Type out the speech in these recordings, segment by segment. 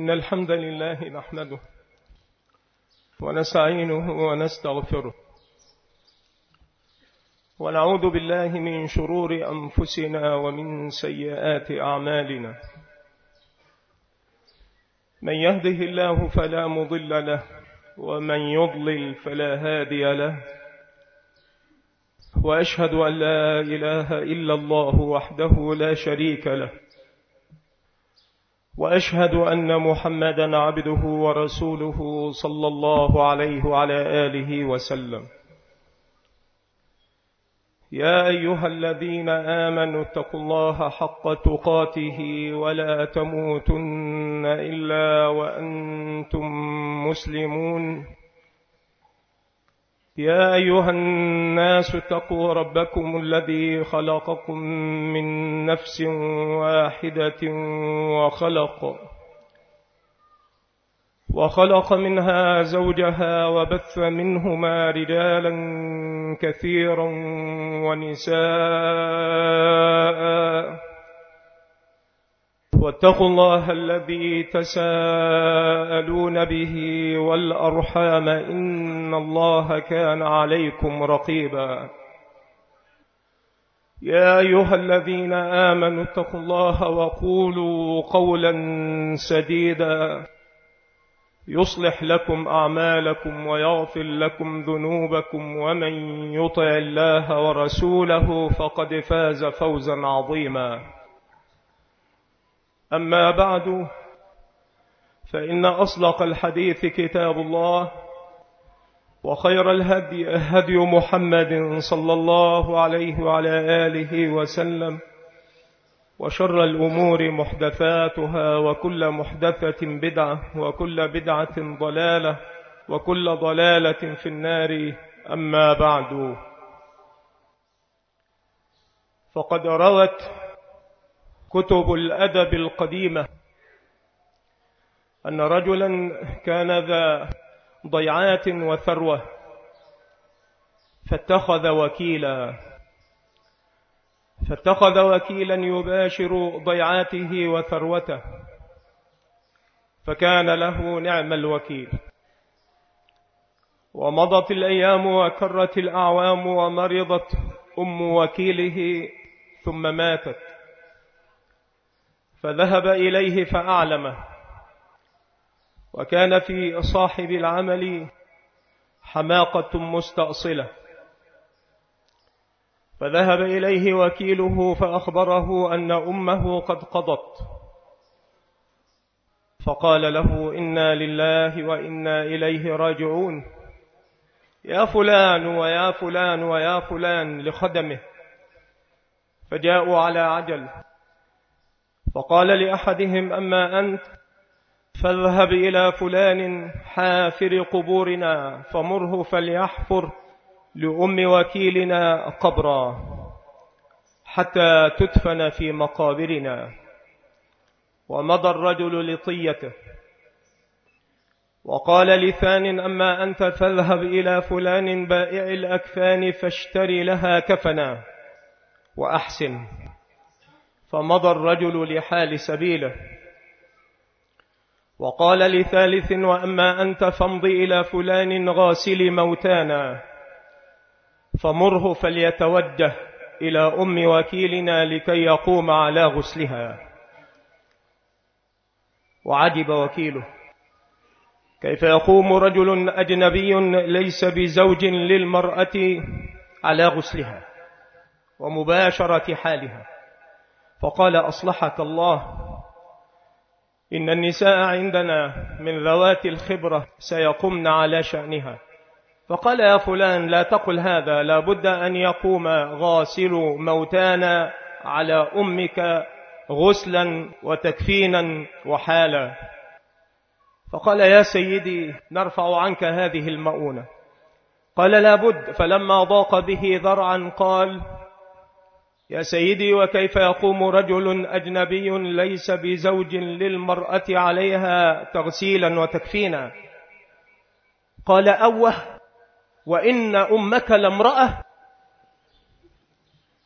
إن الحمد لله نحمده ونستعينه ونستغفره ونعوذ بالله من شرور أنفسنا ومن سيئات أعمالنا. من يهده الله فلا مضل له ومن يضلل فلا هادي له، وأشهد أن لا إله إلا الله وحده لا شريك له، وأشهد أن محمدا عبده ورسوله صلى الله عليه وعلى آله وسلم. يا أيها الذين آمنوا اتقوا الله حق تقاته ولا تموتن إلا وأنتم مسلمون. يا أيها الناس اتقوا ربكم الذي خلقكم من نفس واحدة وخلق منها زوجها وبث منهما رجالا كثيرا ونساء، واتقوا الله الذي تساءلون به والأرحام إن الله كان عليكم رقيبا. يا أيها الذين آمنوا اتقوا الله وقولوا قولا سديدا يصلح لكم أعمالكم ويغفر لكم ذنوبكم، ومن يطع الله ورسوله فقد فاز فوزا عظيما. أما بعد، فإن أصدق الحديث كتاب الله، وخير الهدي هدي محمد صلى الله عليه وعلى آله وسلم، وشر الأمور محدثاتها، وكل محدثة بدعة، وكل بدعة ضلالة، وكل ضلالة في النار. أما بعد، فقد روت كتب الأدب القديمة أن رجلا كان ذا ضيعات وثروة، فاتخذ وكيلا يباشر ضيعاته وثروته، فكان له نعم الوكيل. ومضت الأيام وكرت الأعوام، ومرضت أم وكيله ثم ماتت، فذهب إليه فأعلمه، وكان في صاحب العمل حماقة مستأصلة، فذهب إليه وكيله فأخبره أن أمه قد قضت، فقال له: إنا لله وإنا إليه راجعون، يا فلان ويا فلان ويا فلان لخدمه، فجاءوا على عجل، فقال لأحدهم: أما أنت فاذهب إلى فلان حافر قبورنا فمره فليحفر لأم وكيلنا قبرا حتى تدفن في مقابرنا. ومضى الرجل لطيته، وقال لثان: أما أنت فاذهب إلى فلان بائع الأكفان فاشتري لها كفنا وأحسن. فمضى الرجل لحال سبيله، وقال لثالث: وأما أنت فامض إلى فلان غاسل موتانا فمره فليتوجه إلى أم وكيلنا لكي يقوم على غسلها. وعجب وكيله: كيف يقوم رجل أجنبي ليس بزوج للمرأة على غسلها ومباشرة حالها؟ فقال: أصلحك الله، إن النساء عندنا من ذوات الخبرة سيقومن على شأنها. فقال: يا فلان، لا تقل هذا، لا بد أن يقوم غاسل موتانا على أمك غسلا وتكفينا وحالا. فقال: يا سيدي، نرفع عنك هذه المؤونة. قال: لا بد. فلما ضاق به ذرعا قال: يا سيدي، وكيف يقوم رجل أجنبي ليس بزوج للمرأة عليها تغسيلا وتكفينا؟ قال: أوه، وإن أمك لامرأة،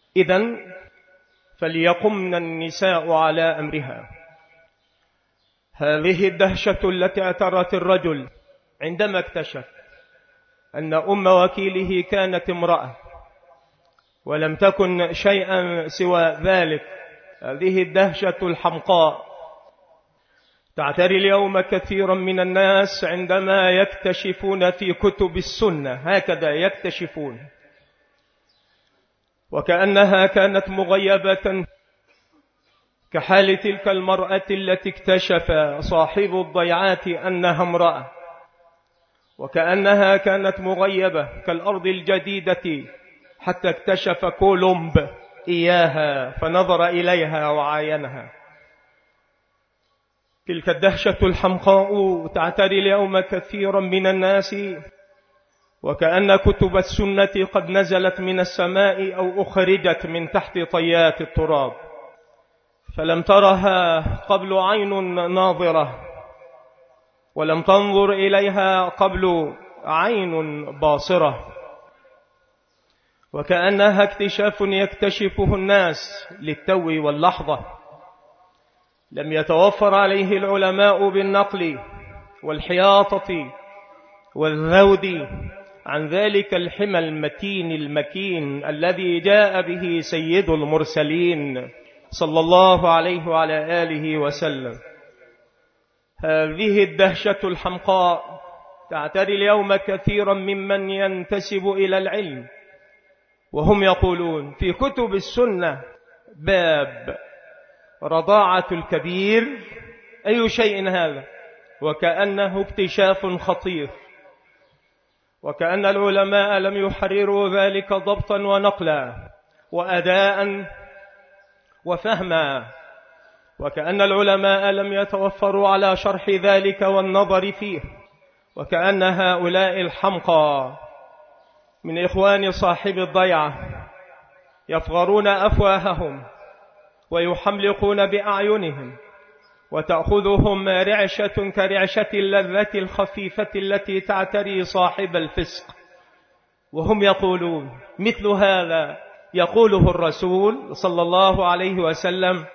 إذن فليقمن النساء على أمرها. هذه الدهشة التي اعترت الرجل عندما اكتشف أن أم وكيله كانت امرأة ولم تكن شيئا سوى ذلك. هذه الدهشة الحمقاء تعتري اليوم كثيرا من الناس عندما يكتشفون في كتب السنة، هكذا يكتشفون وكأنها كانت مغيبة، كحال تلك المرأة التي اكتشف صاحب الضيعات أنها امرأة، وكأنها كانت مغيبة كالأرض الجديدة حتى اكتشف كولومب إياها فنظر إليها وعاينها. تلك الدهشة الحمقاء تعتري اليوم كثيرا من الناس، وكأن كتب السنة قد نزلت من السماء أو أخرجت من تحت طيات التراب، فلم ترها قبل عين ناظرة، ولم تنظر إليها قبل عين باصرة، وكأنها اكتشاف يكتشفه الناس للتو واللحظة. لم يتوفر عليه العلماء بالنقل والحياطة والذود عن ذلك الحمى المتين المكين الذي جاء به سيد المرسلين صلى الله عليه وعلى آله وسلم. هذه الدهشة الحمقاء تعتري اليوم كثيرا ممن ينتسب إلى العلم وهم يقولون في كتب السنة باب رضاعة الكبير، أي شيء هذا؟ وكأنه اكتشاف خطير، وكأن العلماء لم يحرروا ذلك ضبطا ونقلا وأداء وفهما، وكأن العلماء لم يتوفروا على شرح ذلك والنظر فيه، وكأن هؤلاء الحمقى من إخوان صاحب الضيعة يفغرون أفواههم ويحملقون بأعينهم، وتأخذهم رعشة كرعشة اللذة الخفيفة التي تعتري صاحب الفسق، وهم يقولون مثل هذا يقوله الرسول صلى الله عليه وسلم: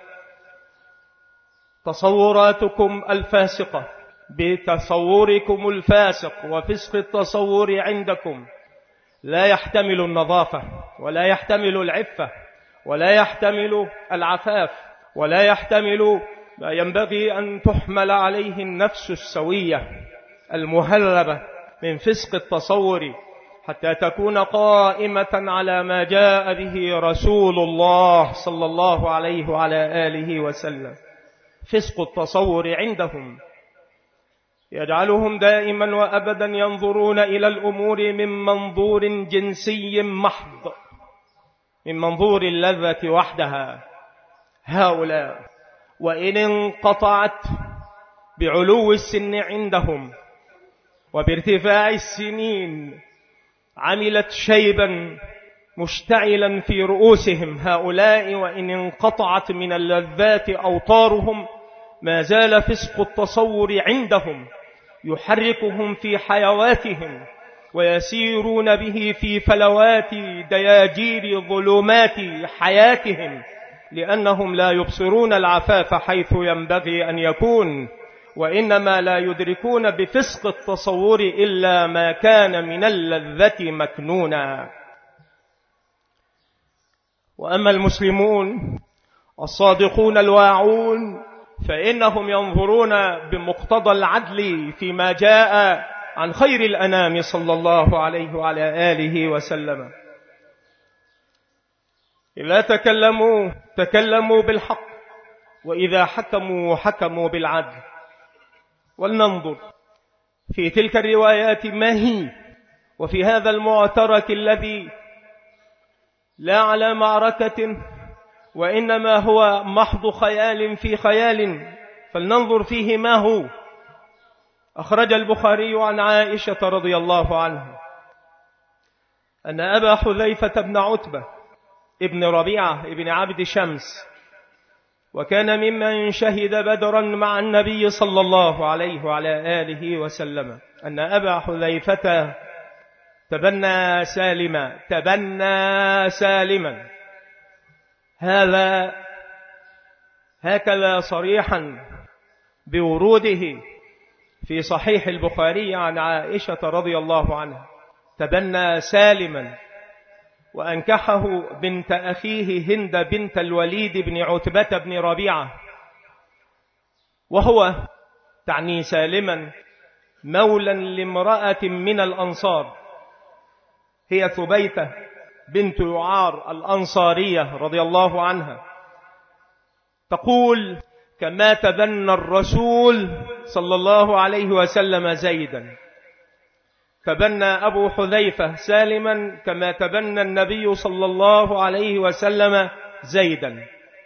تصوراتكم الفاسقة بتصوركم الفاسق وفسق التصور عندكم لا يحتمل النظافة ولا يحتمل العفة ولا يحتمل العفاف ولا يحتمل ما ينبغي أن تحمل عليه النفس السوية المهذبة من فسق التصور حتى تكون قائمة على ما جاء به رسول الله صلى الله عليه وعلى آله وسلم. فسق التصور عندهم يجعلهم دائما وأبدا ينظرون إلى الأمور من منظور جنسي محض، من منظور اللذة وحدها. هؤلاء وإن انقطعت بعلو السن عندهم وبارتفاع السنين عملت شيبا مشتعلا في رؤوسهم، هؤلاء وإن انقطعت من اللذات أوطارهم ما زال فسق التصور عندهم يحركهم في حيواتهم ويسيرون به في فلوات دياجير ظلمات حياتهم، لأنهم لا يبصرون العفاف حيث ينبغي أن يكون، وإنما لا يدركون بفسق التصور إلا ما كان من اللذة مكنونا. وأما المسلمون الصادقون الواعون فإنهم ينظرون بمقتضى العدل فيما جاء عن خير الأنام صلى الله عليه وعلى آله وسلم. إذا تكلموا بالحق، وإذا حكموا بالعدل. ولننظر في تلك الروايات ما هي، وفي هذا المعترك الذي لا على معركة وإنما هو محض خيال في خيال، فلننظر فيه ما هو. أخرج البخاري عن عائشة رضي الله عنها أن أبا حذيفة بن عتبة ابن ربيعة ابن عبد شمس، وكان ممن شهد بدرا مع النبي صلى الله عليه وعلى آله وسلم، أن أبا حذيفة تبنى سالما هكذا صريحا بوروده في صحيح البخاري عن عائشة رضي الله عنها: تبنى سالما وأنكحه بنت أخيه هند بنت الوليد بن عتبة بن ربيعة، وهو تعني سالما مولا لامرأة من الأنصار، هي ثبيتة بنت يعار الأنصارية رضي الله عنها، تقول: كما تبنى الرسول صلى الله عليه وسلم زيدا، تبنى أبو حذيفة سالما كما تبنى النبي صلى الله عليه وسلم زيدا.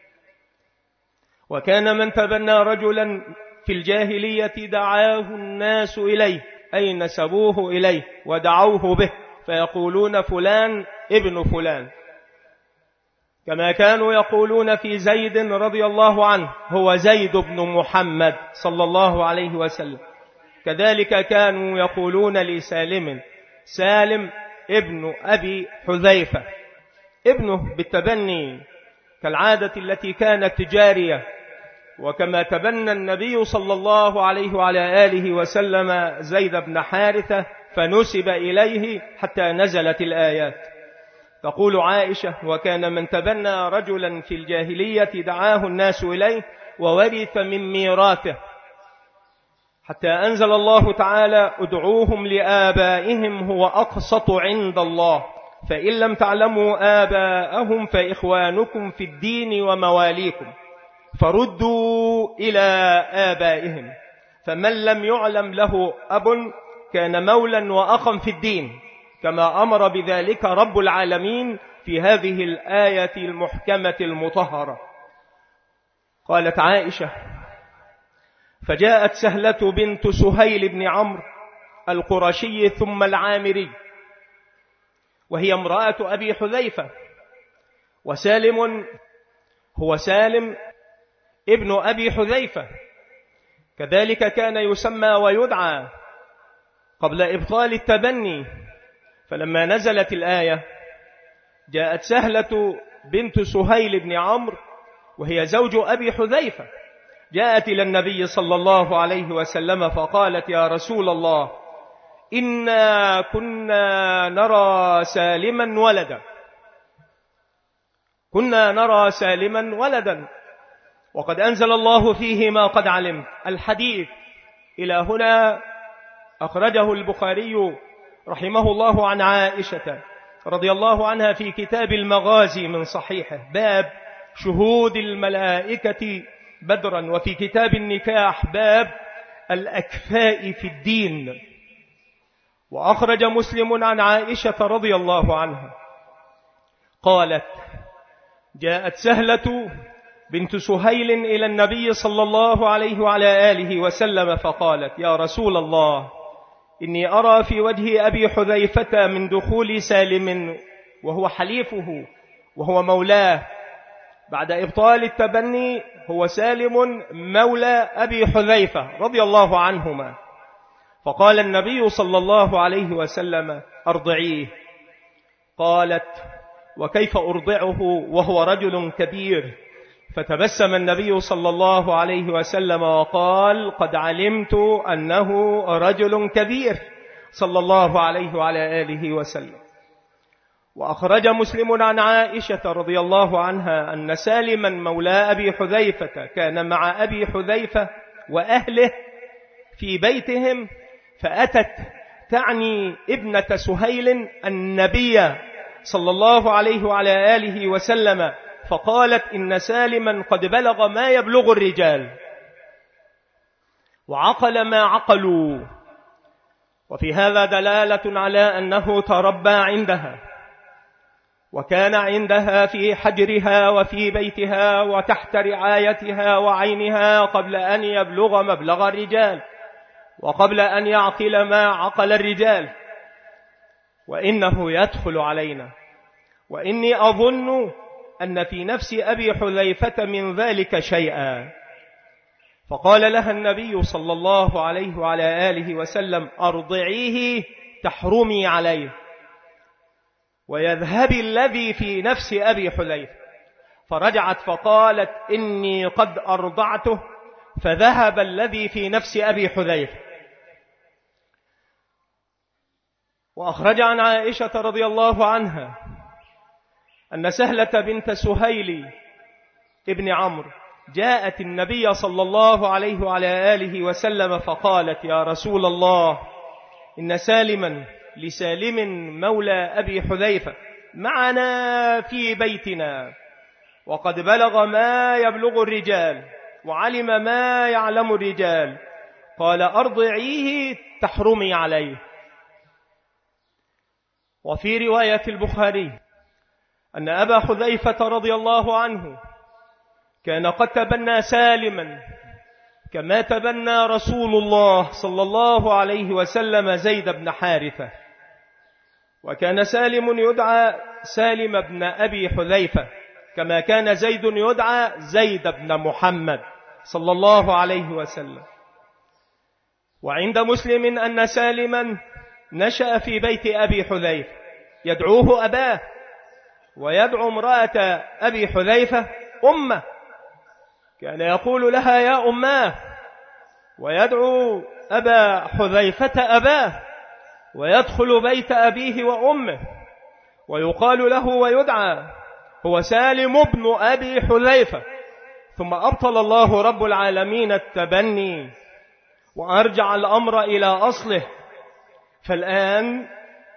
وكان من تبنى رجلا في الجاهلية دعاه الناس إليه، أي نسبوه إليه ودعوه به، فيقولون فلان ابن فلان، كما كانوا يقولون في زيد رضي الله عنه: هو زيد بن محمد صلى الله عليه وسلم. كذلك كانوا يقولون لسالم: سالم ابن أبي حذيفة، ابنه بالتبني كالعادة التي كانت جارية. وكما تبنى النبي صلى الله عليه وعلى آله وسلم زيد بن حارثة فنسب إليه حتى نزلت الآيات. تقول عائشة: وكان من تبنى رجلا في الجاهلية دعاه الناس إليه وورث من ميراثه، حتى أنزل الله تعالى: ادعوهم لآبائهم هو أقسط عند الله، فإن لم تعلموا آباءهم فإخوانكم في الدين ومواليكم، فردوا إلى آبائهم. فمن لم يعلم له أب كان مولا وأخا في الدين، كما أمر بذلك رب العالمين في هذه الآية المحكمة المطهرة. قالت عائشة: فجاءت سهلة بنت سهيل بن عمرو القرشي ثم العامري، وهي امرأة أبي حذيفة، وسالم هو سالم ابن أبي حذيفة، كذلك كان يسمى ويدعى قبل إبطال التبني. فلما نزلت الآية جاءت سهلة بنت سهيل بن عمرو وهي زوج أبي حذيفة، جاءت إلى النبي صلى الله عليه وسلم فقالت: يا رسول الله، إنا كنا نرى سالما ولدا، كنا نرى سالما ولدا، وقد أنزل الله فيه ما قد علمت. الحديث إلى هنا أخرجه البخاري رحمه الله عن عائشة رضي الله عنها في كتاب المغازي من صحيحه، باب شهود الملائكة بدرا، وفي كتاب النكاح باب الأكفاء في الدين. وأخرج مسلم عن عائشة رضي الله عنها قالت: جاءت سهلة بنت سهيل إلى النبي صلى الله عليه وعلى آله وسلم فقالت: يا رسول الله، إني أرى في وجه أبي حذيفة من دخول سالم وهو حليفه وهو مولاه بعد إبطال التبني، هو سالم مولى أبي حذيفة رضي الله عنهما. فقال النبي صلى الله عليه وسلم: أرضعيه. قالت: وكيف أرضعه وهو رجل كبير؟ فتبسم النبي صلى الله عليه وسلم وقال: قد علمت أنه رجل كبير، صلى الله عليه وعلى آله وسلم. وأخرج مسلم عن عائشة رضي الله عنها أن سالما مولى أبي حذيفة كان مع أبي حذيفة وأهله في بيتهم، فأتت تعني ابنة سهيل النبي صلى الله عليه وعلى آله وسلم فقالت: إن سالما قد بلغ ما يبلغ الرجال وعقل ما عقلوا. وفي هذا دلالة على أنه تربى عندها وكان عندها في حجرها وفي بيتها وتحت رعايتها وعينها قبل أن يبلغ مبلغ الرجال وقبل أن يعقل ما عقل الرجال. وإنه يدخل علينا، وإني أظن أن في نفس أبي حذيفة من ذلك شيئا. فقال لها النبي صلى الله عليه وعلى آله وسلم: أرضعيه تحرمي عليه ويذهب الذي في نفس أبي حذيفة. فرجعت فقالت: إني قد أرضعته فذهب الذي في نفس أبي حذيفة. وأخرج عن عائشة رضي الله عنها أن سهلة بنت سهيل ابن عمرو جاءت النبي صلى الله عليه وعلى آله وسلم فقالت: يا رسول الله، إن سالما لسالم مولى أبي حذيفة معنا في بيتنا، وقد بلغ ما يبلغ الرجال وعلم ما يعلم الرجال، قال: أرضعيه تحرمي عليه. وفي رواية البخاري أن أبا حذيفة رضي الله عنه كان قد تبنى سالما كما تبنى رسول الله صلى الله عليه وسلم زيد بن حارثة، وكان سالم يدعى سالم بن أبي حذيفة كما كان زيد يدعى زيد بن محمد صلى الله عليه وسلم. وعند مسلم أن سالما نشأ في بيت أبي حذيفة يدعوه أباه، ويدعو امرأة أبي حذيفة أمه، كان يقول لها يا أماه، ويدعو أبا حذيفة أباه، ويدخل بيت أبيه وأمه ويقال له ويدعى هو سالم بن أبي حذيفة. ثم أبطل الله رب العالمين التبني وأرجع الأمر إلى أصله، فالآن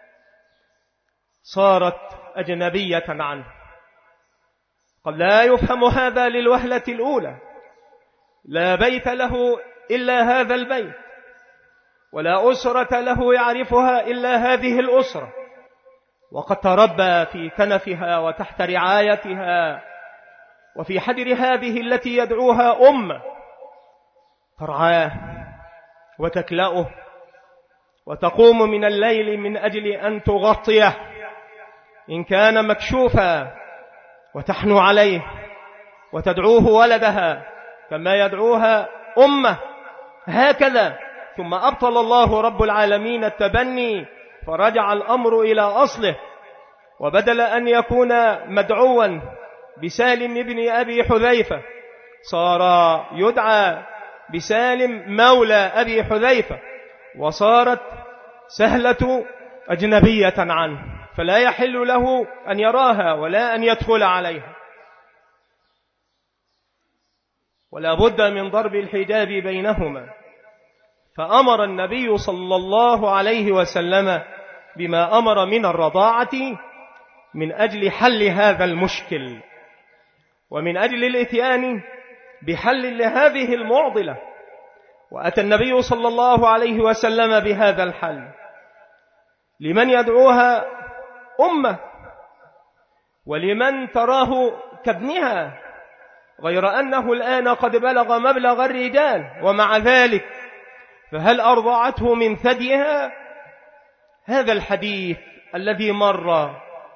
صارت أجنبية عنه. قد لا يفهم هذا للوهلة الأولى، لا بيت له إلا هذا البيت، ولا أسرة له يعرفها إلا هذه الأسرة، وقد تربى في كنفها وتحت رعايتها وفي حجر هذه التي يدعوها أمه، ترعاه وتكلأه وتقوم من الليل من أجل أن تغطيه إن كان مكشوفا، وتحنو عليه وتدعوه ولدها كما يدعوها أمه، هكذا. ثم أبطل الله رب العالمين التبني فرجع الأمر إلى أصله، وبدل أن يكون مدعوا بسالم بن أبي حذيفة صار يدعى بسالم مولى أبي حذيفة، وصارت سهلة أجنبية عنه، فلا يحل له أن يراها ولا أن يدخل عليها. ولا بد من ضرب الحجاب بينهما، فأمر النبي صلى الله عليه وسلم بما أمر من الرضاعة من أجل حل هذا المشكل، ومن أجل الإتيان بحل لهذه المعضلة. وأتى النبي صلى الله عليه وسلم بهذا الحل لمن يدعوها أمه، ولمن تراه كابنها، غير أنه الآن قد بلغ مبلغ الرجال، ومع ذلك فهل أرضعته من ثديها؟ هذا الحديث الذي مر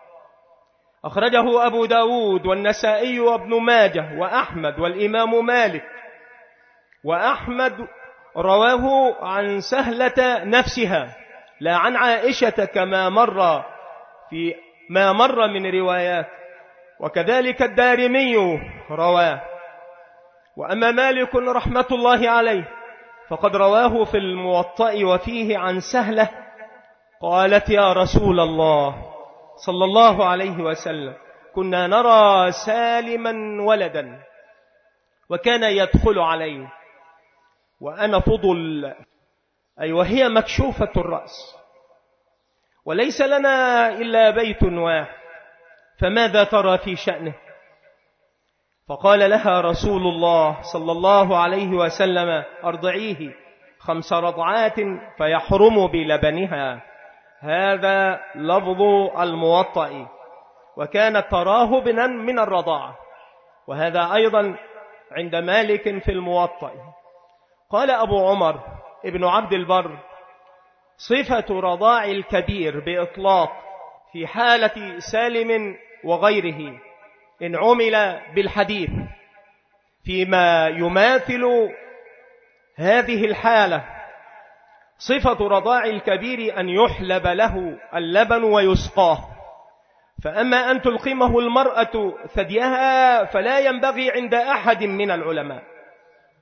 أخرجه أبو داود والنسائي وابن ماجه وأحمد والإمام مالك، وأحمد رواه عن سهلة نفسها لا عن عائشة كما مر في ما مر من روايات، وكذلك الدارمي رواه. وأما مالك رحمة الله عليه فقد رواه في الموطأ وفيه عن سهلة قالت: يا رسول الله صلى الله عليه وسلم، كنا نرى سالما ولدا وكان يدخل عليه وأنا فضل، أي وهي مكشوفة الرأس، وليس لنا إلا بيت واحد، فماذا ترى في شأنه؟ فقال لها رسول الله صلى الله عليه وسلم: أرضعيه 5 رضعات فيحرم بلبنها. هذا لفظ الموطأ، وكانت تراه بنا من الرضاعة، وهذا أيضا عند مالك في الموطأ. قال أبو عمر ابن عبد البر: صفة رضاع الكبير بإطلاق في حالة سالم وغيره إن عمل بالحديث فيما يماثل هذه الحالة، صفة رضاع الكبير أن يحلب له اللبن ويسقاه. فأما أن تلقمه المرأة ثديها فلا ينبغي عند أحد من العلماء،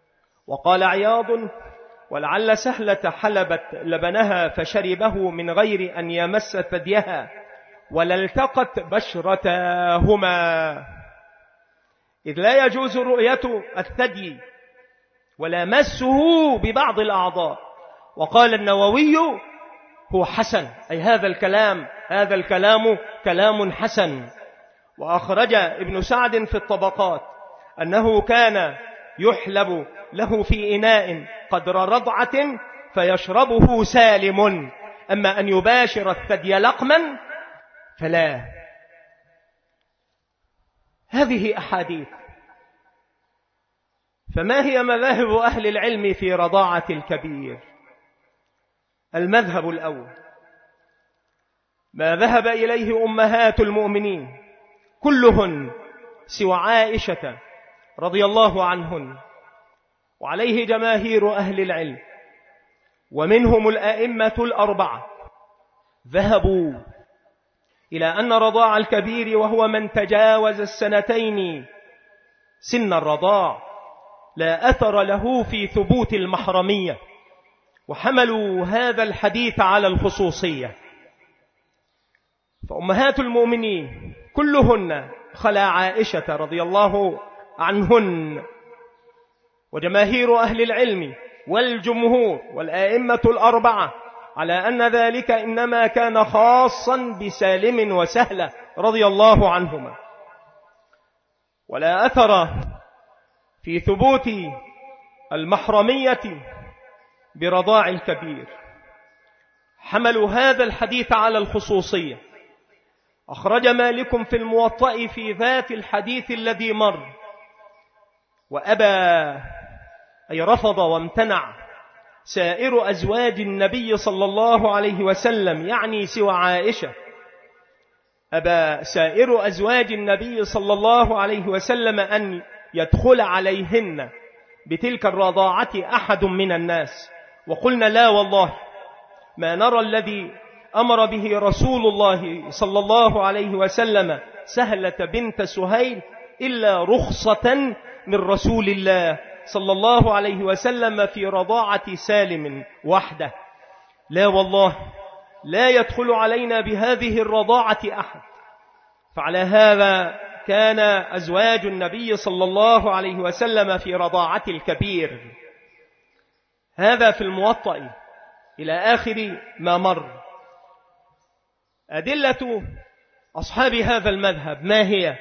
وقال عياض: ولعل سهلة حلبت لبنها فشربه من غير أن يمس ثديها ولالتقت بشرتاهما، إذ لا يجوز رؤية الثدي ولا مسه ببعض الأعضاء. وقال النووي: هو حسن، أي هذا الكلام كلام حسن. وأخرج ابن سعد في الطبقات أنه كان يحلب له في إناء قدر رضعة فيشربه سالم، أما أن يباشر الثدي لقما فلا. هذه أحاديث. فما هي مذاهب أهل العلم في رضاعة الكبير؟ المذهب الأول ما ذهب إليه أمهات المؤمنين كلهن سوى عائشة رضي الله عنهن، وعليه جماهير أهل العلم، ومنهم الأئمة الأربعة، ذهبوا إلى أن رضاع الكبير وهو من تجاوز السنتين سن الرضاع لا أثر له في ثبوت المحرمية، وحملوا هذا الحديث على الخصوصية. فأمهات المؤمنين كلهن خلا عائشة رضي الله عنهن، وجماهير أهل العلم والجمهور والآئمة الأربعة على أن ذلك إنما كان خاصا بسالم وسهلة رضي الله عنهما، ولا أثر في ثبوت المحرمية برضاع الكبير. حملوا هذا الحديث على الخصوصية. أخرج مالك في الموطأ في ذات الحديث الذي مر، وأبى أي رفض وامتنع سائر أزواج النبي صلى الله عليه وسلم، يعني سوى عائشة، أبى سائر أزواج النبي صلى الله عليه وسلم أن يدخل عليهن بتلك الرضاعة أحد من الناس. وقلنا: لا والله، ما نرى الذي أمر به رسول الله صلى الله عليه وسلم سهلة بنت سهيل إلا رخصة من رسول الله صلى الله عليه وسلم في رضاعة سالم وحده. لا والله، لا يدخل علينا بهذه الرضاعة أحد. فعلى هذا كان أزواج النبي صلى الله عليه وسلم في رضاعة الكبير. هذا في الموطأ إلى آخر ما مر. أدلة أصحاب هذا المذهب ما هي؟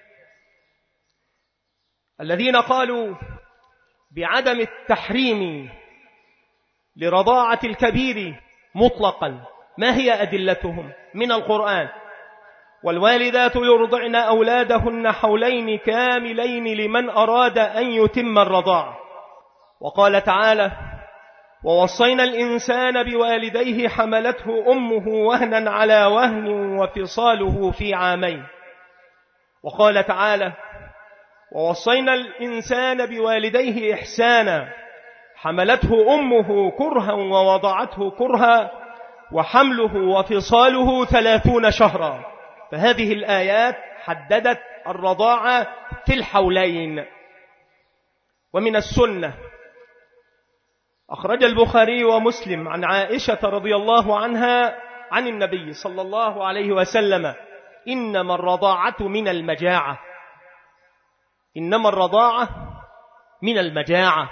الذين قالوا بعدم التحريم لرضاعة الكبير مطلقا، ما هي أدلتهم؟ من القرآن: والوالدات يرضعن أولادهن حولين كاملين لمن أراد أن يتم الرضاعة. وقال تعالى: ووصينا الإنسان بوالديه حملته أمه وهنا على وهن وفصاله في عامين. وقال تعالى: ووصينا الإنسان بوالديه إحسانا حملته أمه كرها ووضعته كرها وحمله وفصاله 30 شهرا. فهذه الآيات حددت الرضاعة في الحولين. ومن السنة أخرج البخاري ومسلم عن عائشة رضي الله عنها عن النبي صلى الله عليه وسلم: إنما الرضاعة من المجاعة، إنما الرضاعة من المجاعة.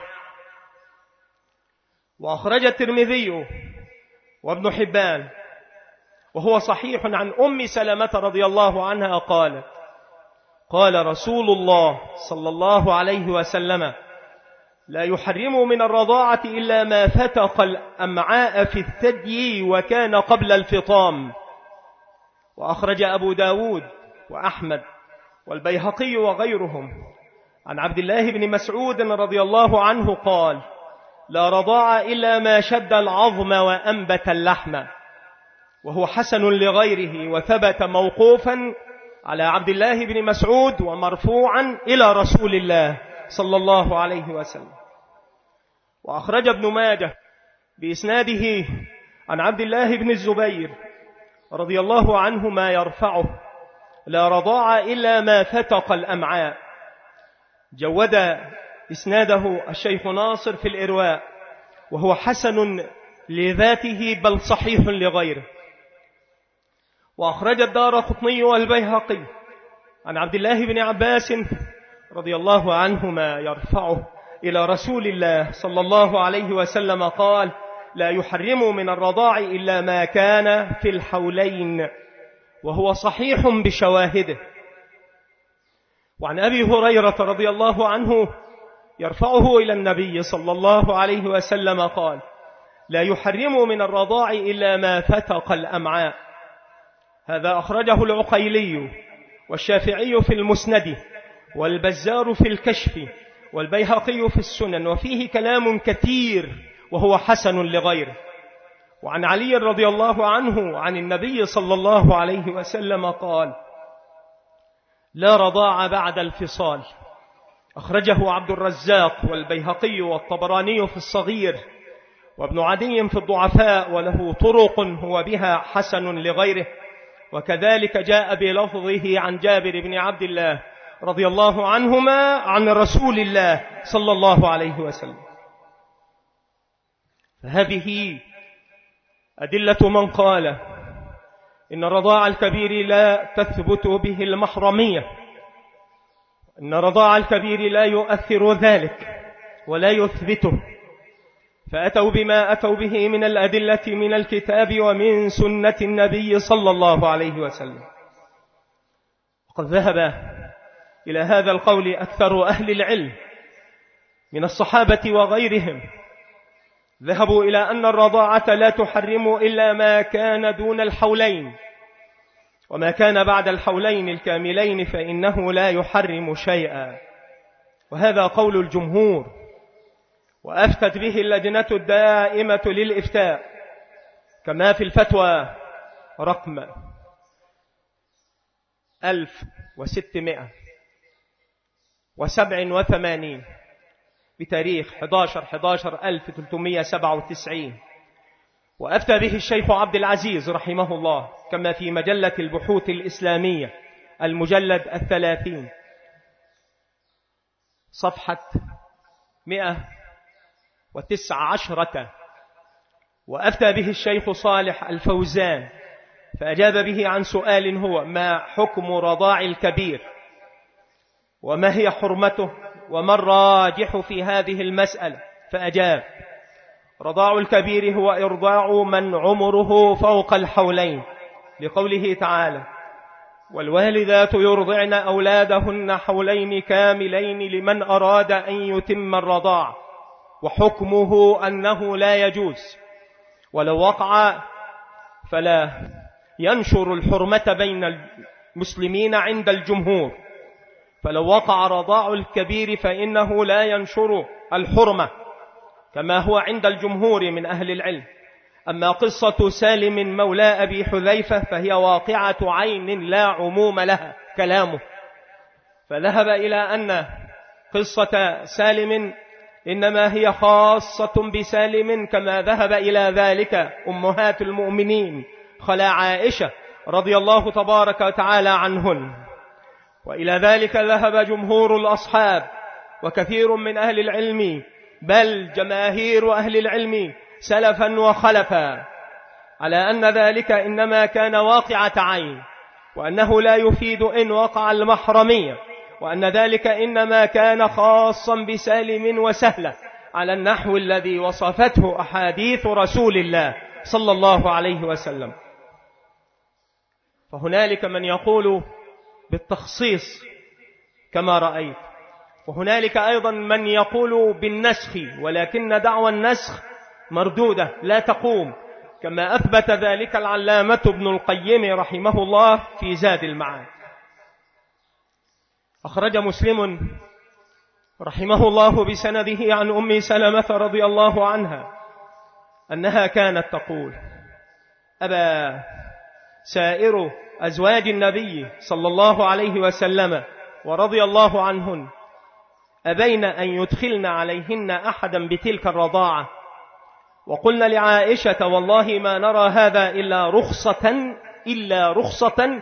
وأخرج الترمذي وابن حبان وهو صحيح عن أم سلمة رضي الله عنها قالت: قال رسول الله صلى الله عليه وسلم: لا يحرم من الرضاعة إلا ما فتق الأمعاء في الثدي وكان قبل الفطام. وأخرج أبو داود وأحمد والبيهقي وغيرهم عن عبد الله بن مسعود رضي الله عنه قال: لا رضاع إلا ما شد العظم وأنبت اللحم. وهو حسن لغيره، وثبت موقوفا على عبد الله بن مسعود ومرفوعا إلى رسول الله صلى الله عليه وسلم. وأخرج ابن ماجه بإسناده عن عبد الله بن الزبير رضي الله عنه ما يرفعه: لا رضاع إلا ما فتق الأمعاء. جود إسناده الشيخ ناصر في الإرواء، وهو حسن لذاته بل صحيح لغيره. وأخرج الدارقطني والبيهقي عن عبد الله بن عباس رضي الله عنهما يرفعه إلى رسول الله صلى الله عليه وسلم قال: لا يحرم من الرضاع إلا ما كان في الحولين، وهو صحيح بشواهده. وعن أبي هريرة رضي الله عنه يرفعه إلى النبي صلى الله عليه وسلم قال: لا يحرم من الرضاع إلا ما فتق الأمعاء. هذا أخرجه العقيلي والشافعي في المسند والبزار في الكشف والبيهقي في السنن، وفيه كلام كثير وهو حسن لغيره. وعن علي رضي الله عنه عن النبي صلى الله عليه وسلم قال: لا رضاع بعد الفصال. أخرجه عبد الرزاق والبيهقي والطبراني في الصغير وابن عدي في الضعفاء، وله طرق هو بها حسن لغيره. وكذلك جاء بلفظه عن جابر بن عبد الله رضي الله عنهما عن رسول الله صلى الله عليه وسلم. فهذه أدلة من قال إن رضاع الكبير لا تثبت به المحرمية، إن رضاع الكبير لا يؤثر ذلك ولا يثبته، فأتوا بما أتوا به من الأدلة من الكتاب ومن سنة النبي صلى الله عليه وسلم. وقد ذهب إلى هذا القول أكثر أهل العلم من الصحابة وغيرهم، ذهبوا إلى أن الرضاعة لا تحرم إلا ما كان دون الحولين، وما كان بعد الحولين الكاملين فإنه لا يحرم شيئا. وهذا قول الجمهور، وأفتت به اللجنة الدائمة للإفتاء كما في الفتوى رقم 1687 بتاريخ 11/11/1397. وأفتى به الشيخ عبد العزيز رحمه الله كما في مجلة البحوث الإسلامية المجلد 30 صفحة 119. وأفتى به الشيخ صالح الفوزان فأجاب به عن سؤال هو: ما حكم رضاع الكبير وما هي حرمته وما الراجح في هذه المسألة؟ فأجاب: رضاع الكبير هو إرضاع من عمره فوق الحولين، لقوله تعالى: والوالدات يرضعن أولادهن حولين كاملين لمن أراد أن يتم الرضاع، وحكمه أنه لا يجوز، ولو وقع فلا ينشر الحرمة بين المسلمين عند الجمهور، فلو وقع رضاع الكبير فإنه لا ينشر الحرمة كما هو عند الجمهور من أهل العلم. أما قصة سالم مولى أبي حذيفة فهي واقعة عين لا عموم لها كلامه، فذهب إلى أن قصة سالم إنما هي خاصة بسالم، كما ذهب إلى ذلك أمهات المؤمنين خلا عائشة رضي الله تبارك وتعالى عنهن. وإلى ذلك ذهب جمهور الأصحاب وكثير من أهل العلم، بل جماهير أهل العلم سلفا وخلفا، على أن ذلك إنما كان واقعة عين، وأنه لا يفيد إن وقع المحرمية، وأن ذلك إنما كان خاصا بسالم وسهلة على النحو الذي وصفته أحاديث رسول الله صلى الله عليه وسلم. فهنالك من يقول بالتخصيص كما رأيت، وهنالك أيضا من يقول بالنسخ، ولكن دعوى النسخ مردودة لا تقوم، كما أثبت ذلك العلامة ابن القيم رحمه الله في زاد المعاد. أخرج مسلم رحمه الله بسنده عن أم سلمة رضي الله عنها أنها كانت تقول: أبا سائر أزواج النبي صلى الله عليه وسلم ورضي الله عنهن أبين أن يدخلن عليهن أحدا بتلك الرضاعة، وقلنا لعائشة: والله ما نرى هذا إلا رخصة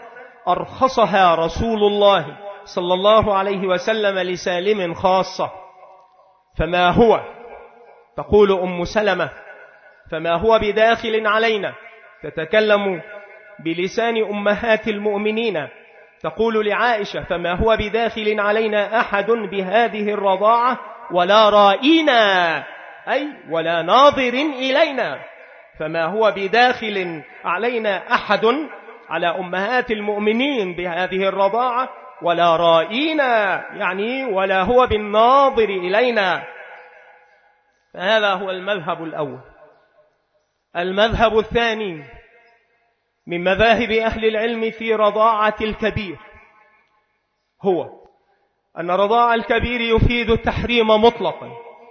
أرخصها رسول الله صلى الله عليه وسلم لسالم خاصة. فما هو، تقول أم سلمة، فما هو بداخل علينا، تتكلم بلسان أمهات المؤمنين، تقول لعائشة فما هو بداخل علينا أحد بهذه الرضاعة ولا رائنا، أي ولا ناظر إلينا، فما هو بداخل علينا أحد على أمهات المؤمنين بهذه الرضاعة ولا رائنا، يعني ولا هو بالناظر إلينا. فهذا هو المذهب الأول. المذهب الثاني من مذاهب أهل العلم في رضاعة الكبير هو أن رضاع الكبير يفيد التحريم مطلقا،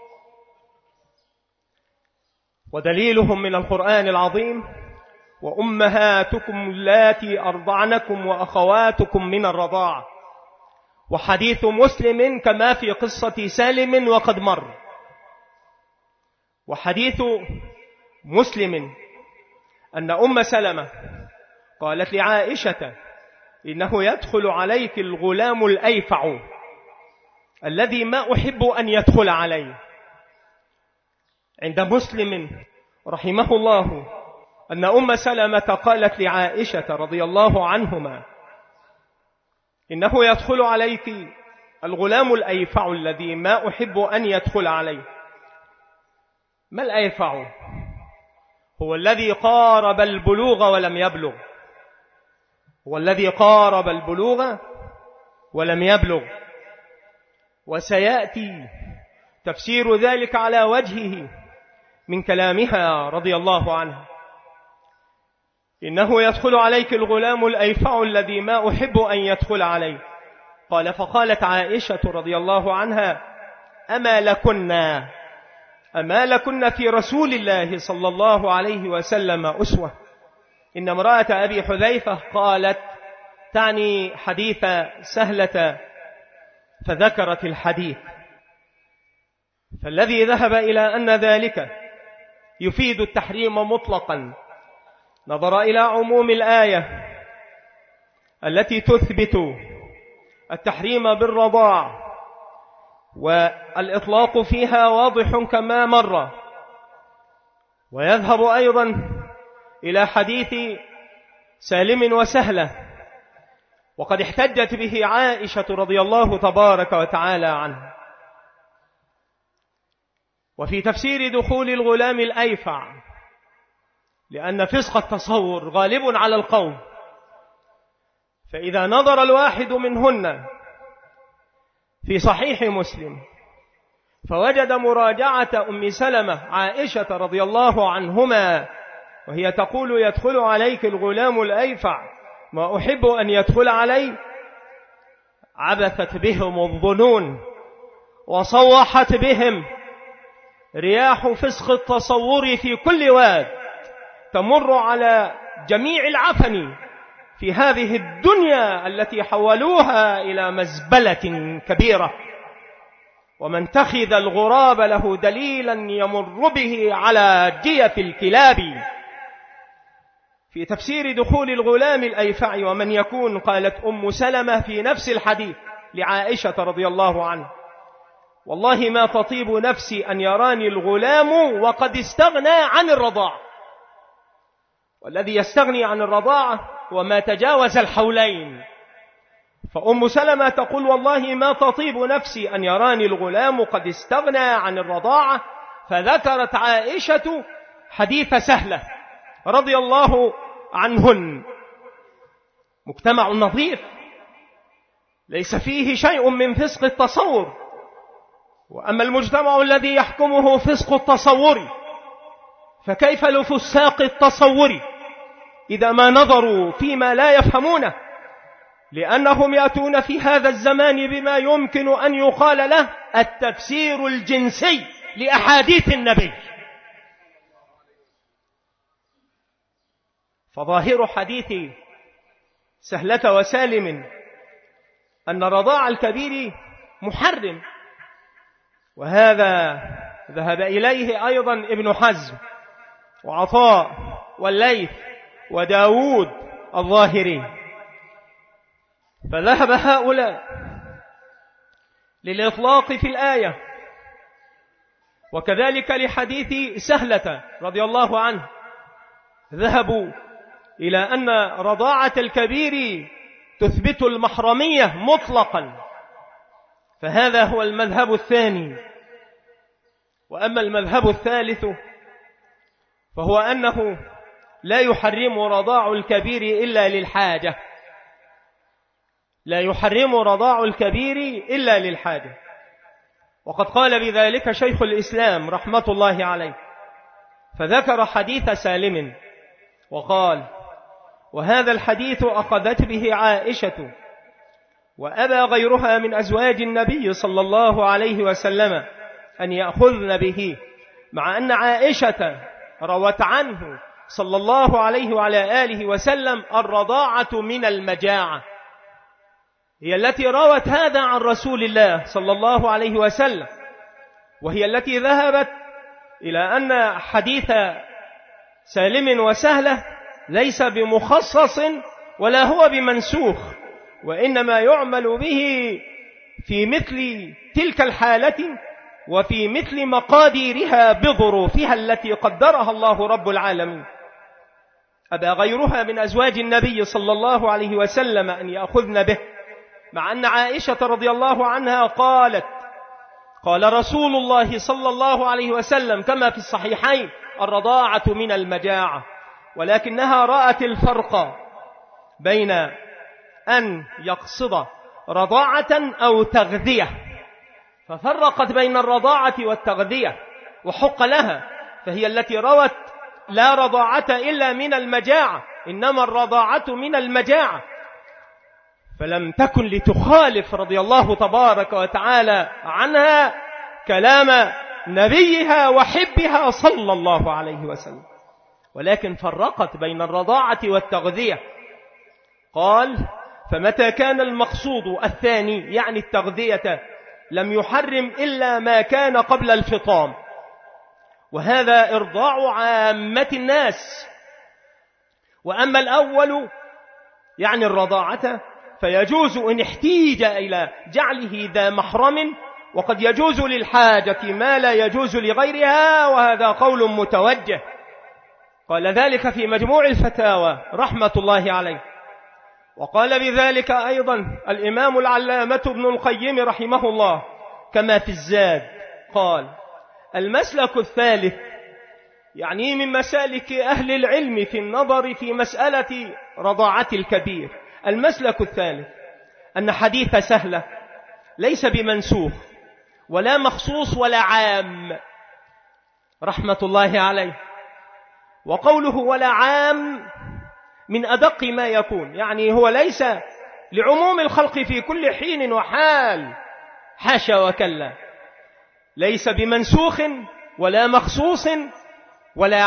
ودليلهم من القرآن العظيم: وأمهاتكم اللاتي أرضعنكم وأخواتكم من الرضاعة، وحديث مسلم كما في قصة سالم وقد مر. وحديث مسلم أن أم سلمة قالت لعائشة إنه يدخل عليك الغلام الأيفع الذي ما أحب أن يدخل علي. عند مسلم رحمه الله أن أم سلمة قالت لعائشة رضي الله عنهما إنه يدخل عليك الغلام الأيفع الذي ما أحب أن يدخل علي. ما الأيفع؟ هو الذي قارب البلوغ ولم يبلغ، هو الذي قارب البلوغ ولم يبلغ. وسيأتي تفسير ذلك على وجهه من كلامها رضي الله عنها: إنه يدخل عليك الغلام الأيفع الذي ما أحب أن يدخل عليه. قال: فقالت عائشة رضي الله عنها: أما لكن في رسول الله صلى الله عليه وسلم أسوة. إن امرأة أبي حذيفة قالت، تعني حديث سهلة، فذكرت الحديث. فالذي ذهب إلى أن ذلك يفيد التحريم مطلقا نظر إلى عموم الآية التي تثبت التحريم بالرضاع، والإطلاق فيها واضح كما مر. ويذهب أيضا إلى حديث سالم وسهلة، وقد احتجت به عائشة رضي الله تبارك وتعالى عنها. وفي تفسير دخول الغلام الأيفع، لأن فسق التصور غالب على القوم، فإذا نظر الواحد منهن في صحيح مسلم فوجد مراجعة أم سلمة عائشة رضي الله عنهما وهي تقول: يدخل عليك الغلام الأيفع ما أحب أن يدخل علي، عبثت بهم الظنون وصوحت بهم رياح فسق التصور في كل واد تمر على جميع العفن في هذه الدنيا التي حولوها إلى مزبلة كبيرة. ومن اتخذ الغراب له دليلا يمر به على جيف الكلاب. في تفسير دخول الغلام الأيفع ومن يكون، قالت أم سلمة في نفس الحديث لعائشة رضي الله عنها: والله ما تطيب نفسي أن يراني الغلام وقد استغنى عن الرضاعة. والذي يستغني عن الرضاعة وما تجاوز الحولين. فأم سلمة تقول: والله ما تطيب نفسي أن يراني الغلام قد استغنى عن الرضاعة. فذكرت عائشة حديث سهلة رضي الله عنهن. مجتمع نظيف ليس فيه شيء من فسق التصور. وأما المجتمع الذي يحكمه فسق التصور فكيف لفساق التصور إذا ما نظروا فيما لا يفهمونه، لأنهم يأتون في هذا الزمان بما يمكن أن يقال له التفسير الجنسي لأحاديث النبي. فظاهر حديث سهلة وسالم أن رضاع الكبير محرم، وهذا ذهب إليه أيضا ابن حزم وعطاء والليث وداود الظاهري. فذهب هؤلاء للإطلاق في الآية وكذلك لحديث سهلة رضي الله عنه، ذهبوا إلى أن رضاعة الكبير تثبت المحرمية مطلقا، فهذا هو المذهب الثاني. وأما المذهب الثالث فهو أنه لا يحرم رضاع الكبير إلا للحاجة، لا يحرم رضاع الكبير إلا للحاجة. وقد قال بذلك شيخ الإسلام رحمة الله عليه، فذكر حديث سالم وقال: وهذا الحديث أخذت به عائشة وأبى غيرها من أزواج النبي صلى الله عليه وسلم أن يأخذن به، مع أن عائشة روت عنه صلى الله عليه وعلى آله وسلم الرضاعة من المجاعة، هي التي روت هذا عن رسول الله صلى الله عليه وسلم، وهي التي ذهبت إلى أن حديث سالم وسهلة ليس بمخصص ولا هو بمنسوخ، وإنما يعمل به في مثل تلك الحالة وفي مثل مقاديرها بظروفها التي قدرها الله رب العالمين. أبى غيرها من أزواج النبي صلى الله عليه وسلم أن يأخذن به، مع أن عائشة رضي الله عنها قالت: قال رسول الله صلى الله عليه وسلم كما في الصحيحين: الرضاعة من المجاعة، ولكنها رأت الفرق بين أن يقصد رضاعة أو تغذية، ففرقت بين الرضاعة والتغذية وحق لها، فهي التي روت لا رضاعة إلا من المجاعة، إنما الرضاعة من المجاعة، فلم تكن لتخالف رضي الله تبارك وتعالى عنها كلام نبيها وحبها صلى الله عليه وسلم، ولكن فرقت بين الرضاعة والتغذية. قال: فمتى كان المقصود الثاني يعني التغذية لم يحرم إلا ما كان قبل الفطام، وهذا إرضاع عامة الناس. وأما الأول يعني الرضاعة فيجوز إن احتيج إلى جعله ذا محرم، وقد يجوز للحاجة ما لا يجوز لغيرها، وهذا قول متوجه، قال ذلك في مجموع الفتاوى رحمة الله عليه. وقال بذلك أيضا الإمام العلامة ابن القيم رحمه الله كما في الزاد، قال: المسلك الثالث يعني من مسالك أهل العلم في النظر في مسألة رضاعة الكبير، المسلك الثالث أن حديث سهلة ليس بمنسوخ ولا مخصوص ولا عام رحمة الله عليه. وقوله ولا عام من أدق ما يكون، يعني هو ليس لعموم الخلق في كل حين وحال، حاشا وكلا، ليس بمنسوخ ولا مخصوص ولا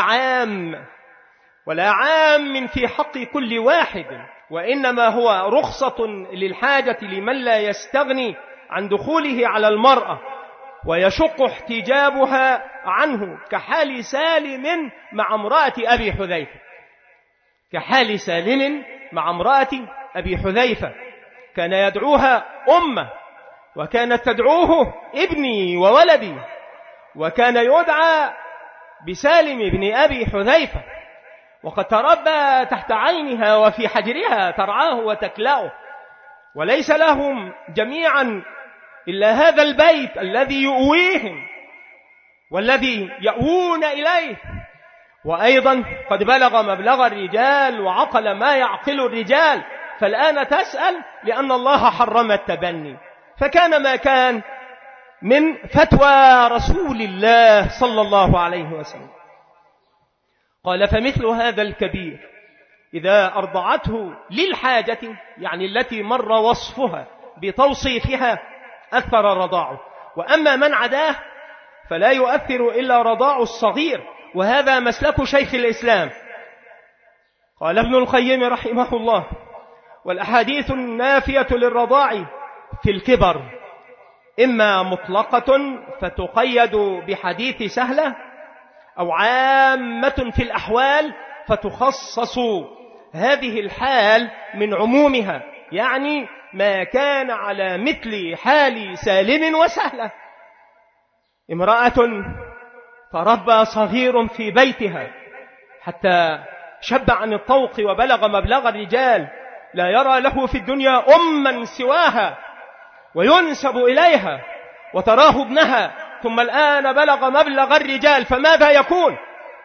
عام في حق كل واحد، وإنما هو رخصة للحاجة لمن لا يستغني عن دخوله على المرأة ويشق احتجابها عنه، كحال سالم مع امرأة أبي حذيفة، كحال سالم مع امرأة أبي حذيفة، كان يدعوها أمه، وكانت تدعوه ابني وولدي، وكان يدعى بسالم بن أبي حذيفة، وقد تربى تحت عينها وفي حجرها ترعاه وتكلأه، وليس لهم جميعا إلا هذا البيت الذي يؤويهم والذي يأوون إليه. وأيضا قد بلغ مبلغ الرجال وعقل ما يعقل الرجال، فالآن تسأل لأن الله حرم التبني، فكان ما كان من فتوى رسول الله صلى الله عليه وسلم. قال: فمثل هذا الكبير إذا أرضعته للحاجة، يعني التي مر وصفها بتوصيفها، أثر رضاعه، وأما من عداه فلا يؤثر إلا رضاع الصغير، وهذا مسلك شيخ الإسلام. قال ابن القيم رحمه الله: والأحاديث النافية للرضاع في الكبر إما مطلقة فتقيد بحديث سهلة، أو عامة في الأحوال فتخصص هذه الحال من عمومها، يعني ما كان على مثل حال سالم وسهلة. امرأة تربى صغير في بيتها حتى شب عن الطوق وبلغ مبلغ الرجال، لا يرى له في الدنيا أما سواها وينسب إليها وتراه ابنها، ثم الآن بلغ مبلغ الرجال، فماذا يكون؟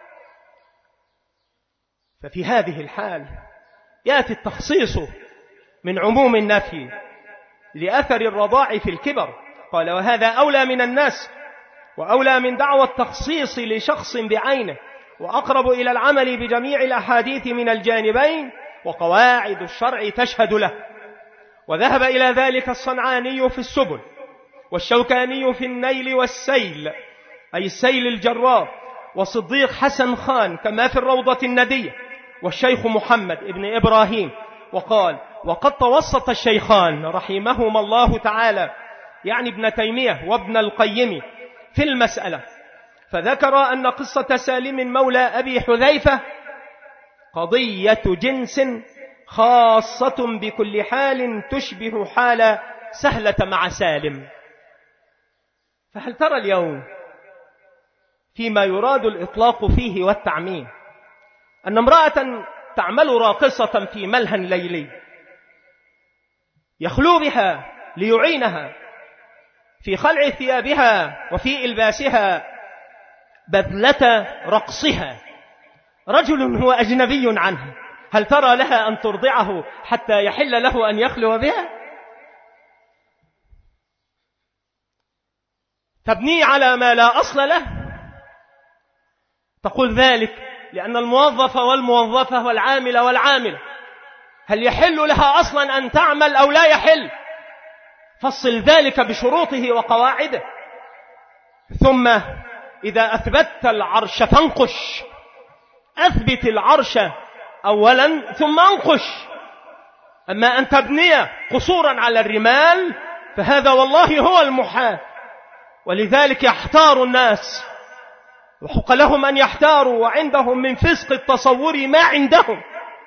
ففي هذه الحال يأتي التخصيص من عموم النفي لأثر الرضاع في الكبر. قال: وهذا أولى من الناس، وأولى من دعوى التخصيص لشخص بعينه، وأقرب إلى العمل بجميع الأحاديث من الجانبين، وقواعد الشرع تشهد له. وذهب إلى ذلك الصنعاني في السبل، والشوكاني في النيل والسيل، أي السيل الجرار، وصديق حسن خان كما في الروضة الندية، والشيخ محمد ابن إبراهيم. وقال: وقد توسط الشيخان رحمهما الله تعالى، يعني ابن تيمية وابن القيم، في المسألة، فذكر أن قصة سالم مولى أبي حذيفة قضية جنس خاصة بكل حال تشبه حال سهلة مع سالم. فهل ترى اليوم فيما يراد الإطلاق فيه والتعميم أن امرأة تعمل راقصة في ملهى ليلي يخلو بها ليعينها في خلع ثيابها وفي إلباسها بذلة رقصها رجل هو أجنبي عنها، هل ترى لها أن ترضعه حتى يحل له أن يخلو بها؟ تبني على ما لا أصل له. تقول ذلك لأن الموظف والموظفة والعامل والعامل هل يحل لها أصلا أن تعمل أو لا يحل؟ فصل ذلك بشروطه وقواعده. ثم إذا أثبتت العرش فانقش، أثبت العرش أولا ثم انقش. أما أن تبني قصورا على الرمال فهذا والله هو المحال. ولذلك يحتار الناس، وحق لهم أن يحتاروا، وعندهم من فسق التصور ما عندهم.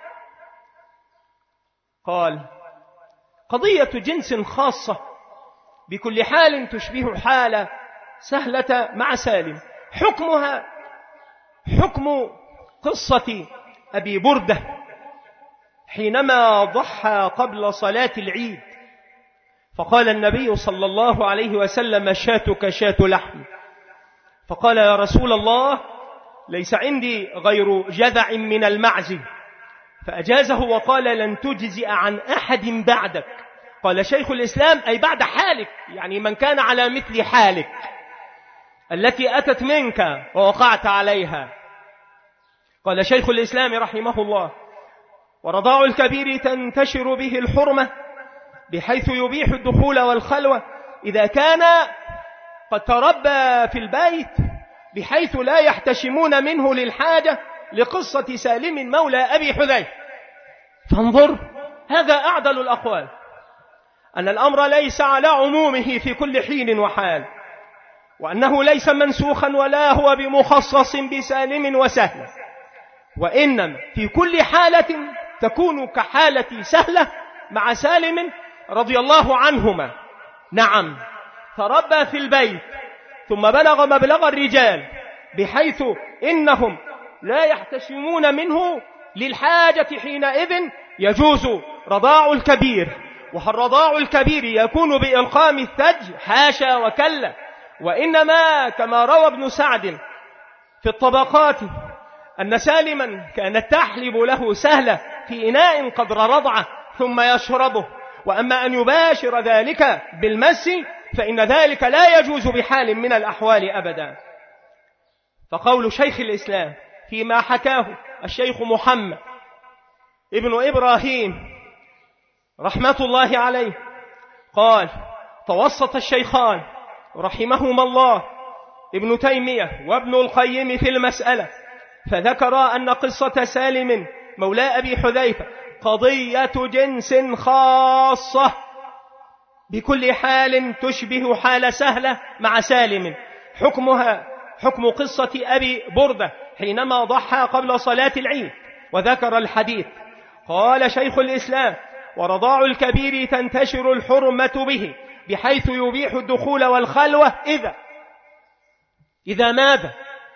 قال: قضية جنس خاصة بكل حال تشبه حال سهلة مع سالم، حكمها حكم قصة أبي بردة حينما ضحى قبل صلاة العيد، فقال النبي صلى الله عليه وسلم: شاتك شات لحم. فقال: يا رسول الله، ليس عندي غير جذع من المعز، فأجازه وقال: لن تجزئ عن أحد بعدك. قال شيخ الإسلام: أي بعد حالك، يعني من كان على مثل حالك التي أتت منك ووقعت عليها. قال شيخ الإسلام رحمه الله: ورضاع الكبير تنتشر به الحرمة بحيث يبيح الدخول والخلوة إذا كان قد تربى في البيت بحيث لا يحتشمون منه للحاجة، لقصة سالم مولى أبي حذيفة. فانظر، هذا أعدل الأقوال، أن الأمر ليس على عمومه في كل حين وحال، وأنه ليس منسوخا ولا هو بمخصص بسالم وسهل، وإنما في كل حالة تكون كحالة سهلة مع سالم رضي الله عنهما. نعم، تربى في البيت ثم بلغ مبلغ الرجال بحيث إنهم لا يحتشمون منه للحاجة، حينئذ يجوز رضاع الكبير. وهل رضاع الكبير يكون بإلقام الثدي؟ حاشا وكلا، وإنما كما روى ابن سعد في الطبقات أن سالما كانت تحلب له سهلة في إناء قدر رضعه ثم يشربه. وأما أن يباشر ذلك بالمس فإن ذلك لا يجوز بحال من الأحوال أبدا. فقول شيخ الإسلام فيما حكاه الشيخ محمد ابن إبراهيم رحمة الله عليه قال: توسط الشيخان رحمهما الله ابن تيمية وابن القيم في المسألة، فذكر أن قصة سالم مولى أبي حذيفة قضية جنس خاصة بكل حال تشبه حال سهلة مع سالم، حكمها حكم قصة أبي بردة حينما ضحى قبل صلاة العيد، وذكر الحديث. قال شيخ الإسلام: ورضاع الكبير تنتشر الحرمة به بحيث يبيح الدخول والخلوة إذا ماذا؟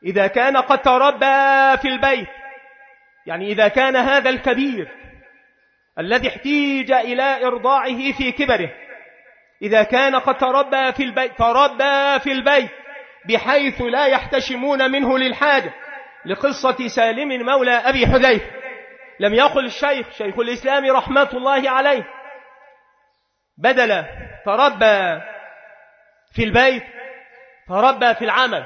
إذا كان قد تربى في البيت، يعني إذا كان هذا الكبير الذي احتيج إلى إرضاعه في كبره، إذا كان قد تربى في البيت بحيث لا يحتشمون منه للحاجة، لقصة سالم مولى أبي حذيفة، لم يقل شيخ الإسلام رحمة الله عليه بدل تربى في البيت تربى في العمل،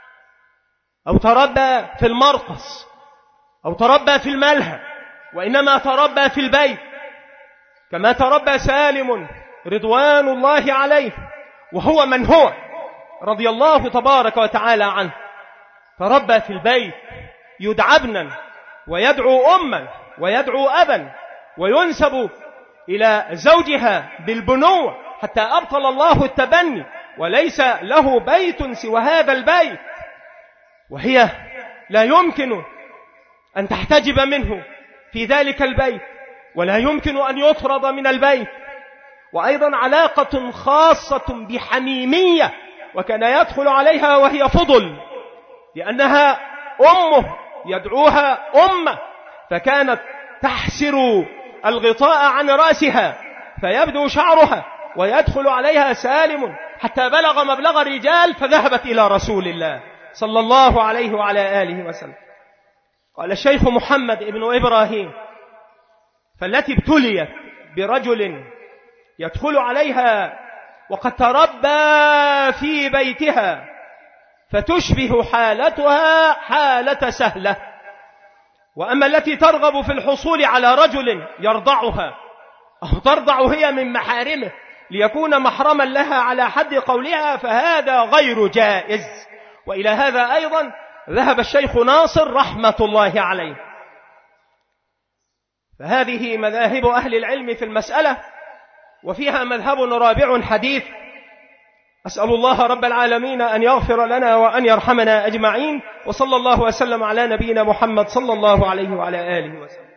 أو تربى في المرقص، أو تربى في الملهى، وإنما تربى في البيت كما تربى سالم رضوان الله عليه، وهو من هو رضي الله تبارك وتعالى عنه. تربى في البيت يدعى ابنا ويدعو أما ويدعو أبا، وينسب إلى زوجها بالبنوة حتى أبطل الله التبني، وليس له بيت سوى هذا البيت، وهي لا يمكن أن تحتجب منه في ذلك البيت، ولا يمكن أن يطرد من البيت. وأيضا علاقة خاصة بحميمية، وكان يدخل عليها وهي فضل، لأنها أمه يدعوها أمه، فكانت تحسر الغطاء عن رأسها فيبدو شعرها، ويدخل عليها سالم حتى بلغ مبلغ الرجال، فذهبت إلى رسول الله صلى الله عليه وعلى آله وسلم. قال الشيخ محمد ابن إبراهيم: فالتي ابتليت برجل يدخل عليها وقد تربى في بيتها فتشبه حالتها حالة سهلة. وأما التي ترغب في الحصول على رجل يرضعها أو ترضع هي من محارمه ليكون محرما لها على حد قولها، فهذا غير جائز. وإلى هذا أيضا ذهب الشيخ ناصر رحمة الله عليه. فهذه مذاهب أهل العلم في المسألة، وفيها مذهب رابع حديث. أسأل الله رب العالمين أن يغفر لنا وأن يرحمنا أجمعين، وصلى الله وسلم على نبينا محمد صلى الله عليه وعلى آله وسلم.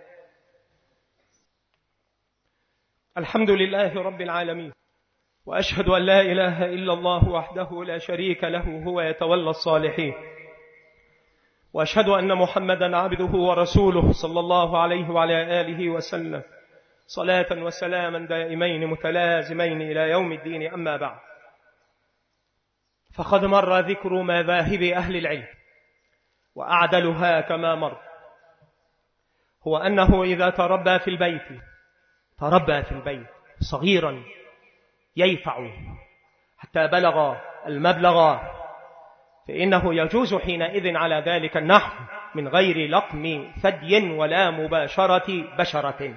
الحمد لله رب العالمين، وأشهد أن لا إله إلا الله وحده لا شريك له، هو يتولى الصالحين، وأشهد أن محمدا عبده ورسوله صلى الله عليه وعلى آله وسلم، صلاة وسلاما دائمين متلازمين إلى يوم الدين. أما بعد، فقد مر ذكر مذاهب أهل العلم، وأعدلها كما مر هو أنه إذا تربى في البيت صغيرا ييفع حتى بلغ المبلغ، فإنه يجوز حينئذ على ذلك النحو من غير لقم ثدي ولا مباشرة بشرة.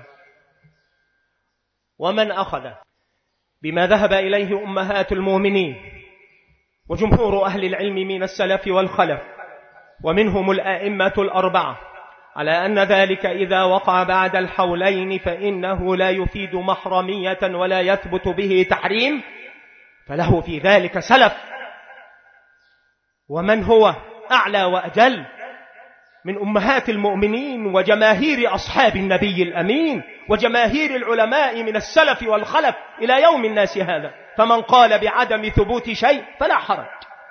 ومن أخذ بما ذهب إليه أمهات المؤمنين وجمهور أهل العلم من السلف والخلف، ومنهم الأئمة الأربعة، على أن ذلك إذا وقع بعد الحولين فإنه لا يفيد محرمية ولا يثبت به تحريم، فله في ذلك سلف. ومن هو أعلى وأجل من أمهات المؤمنين وجماهير أصحاب النبي الأمين وجماهير العلماء من السلف والخلف إلى يوم الناس هذا. فمن قال بعدم ثبوت شيء فلا حرج،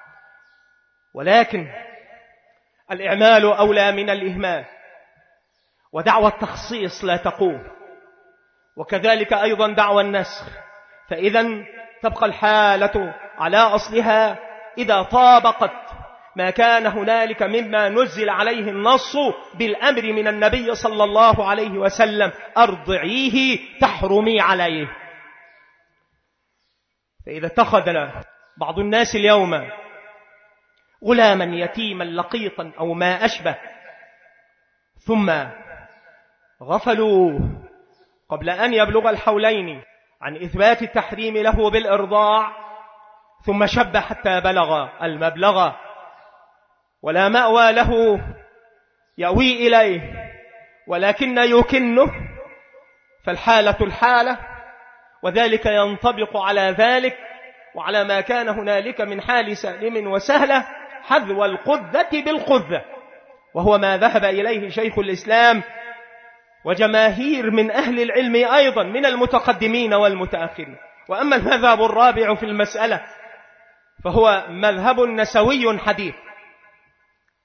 ولكن الإعمال أولى من الإهمال، ودعوى التخصيص لا تقوم، وكذلك أيضا دعوى النسخ. فإذا تبقى الحالة على أصلها إذا طابقت ما كان هنالك مما نزل عليه النص بالأمر من النبي صلى الله عليه وسلم: أرضعيه تحرمي عليه. فإذا اتخذ بعض الناس اليوم غلاما يتيما لقيطا أو ما أشبه، ثم غفلوا قبل أن يبلغ الحولين عن إثبات التحريم له بالإرضاع، ثم شب حتى بلغ المبلغ ولا مأوى له يأوي إليه ولكن يكنه، فالحالة الحالة، وذلك ينطبق على ذلك وعلى ما كان هنالك من حال سالم وسهلة حذو القذة بالقذة، وهو ما ذهب إليه شيخ الإسلام وجماهير من أهل العلم أيضا من المتقدمين والمتأخرين. وأما المذهب الرابع في المسألة فهو مذهب نسوي حديث،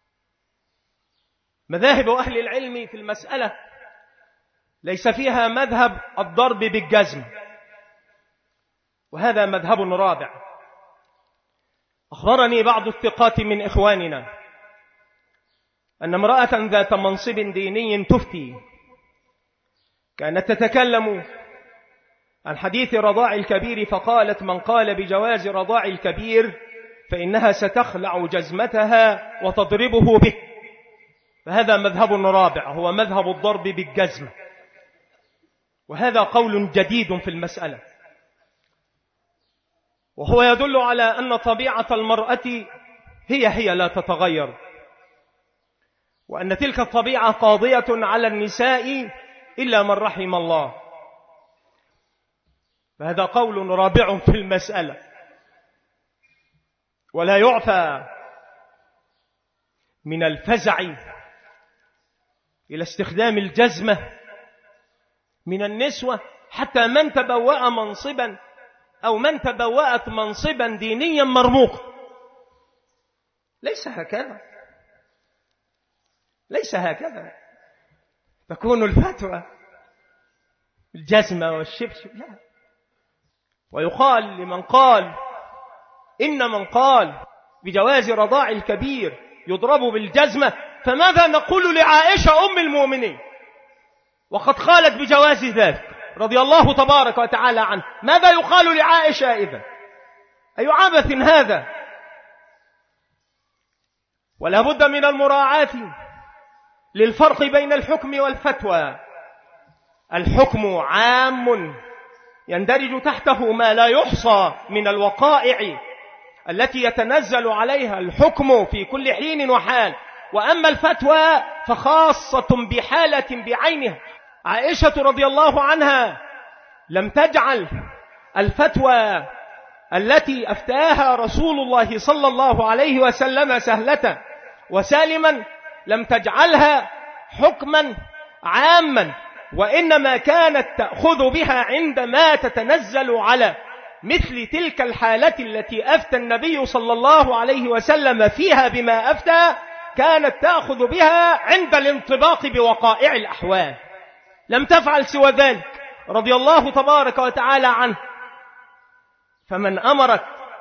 مذاهب أهل العلم في المسألة ليس فيها مذهب الضرب بالجزم، وهذا مذهب رابع. أخبرني بعض الثقات من إخواننا أن امرأة ذات منصب ديني تفتي كانت تتكلم عن حديث رضاع الكبير، فقالت: من قال بجواز رضاع الكبير فإنها ستخلع جزمتها وتضربه به. فهذا مذهب رابع، هو مذهب الضرب بالجزم، وهذا قول جديد في المسألة، وهو يدل على أن طبيعة المرأة هي لا تتغير، وأن تلك الطبيعة قاضية على النساء إلا من رحم الله. فهذا قول رابع في المسألة، ولا يعفى من الفزع إلى استخدام الجزمة من النسوة، حتى من تبوأ منصبا أو من تبوأت منصبا دينيا مرموقا. ليس هكذا تكون الفتوى الجزمة والشبشب، لا. ويقال لمن قال إن من قال بجواز رضاع الكبير يضرب بالجزمة، فماذا نقول لعائشة أم المؤمنين وقد قالت بجواز ذلك رضي الله تبارك وتعالى عنه؟ ماذا يقال لعائشة إذن؟ أي عبث هذا؟ ولا بد من المراعاة للفرق بين الحكم والفتوى. الحكم عام يندرج تحته ما لا يحصى من الوقائع التي يتنزل عليها الحكم في كل حين وحال، وأما الفتوى فخاصة بحالة بعينها. عائشة رضي الله عنها لم تجعل الفتوى التي أفتاها رسول الله صلى الله عليه وسلم سهلة وسالما، لم تجعلها حكما عاما، وإنما كانت تأخذ بها عندما تتنزل على مثل تلك الحالة التي أفتى النبي صلى الله عليه وسلم فيها بما أفتى، كانت تأخذ بها عند الانطباق بوقائع الأحوال. لم تفعل سوى ذلك رضي الله تبارك وتعالى عنه. فمن أمرت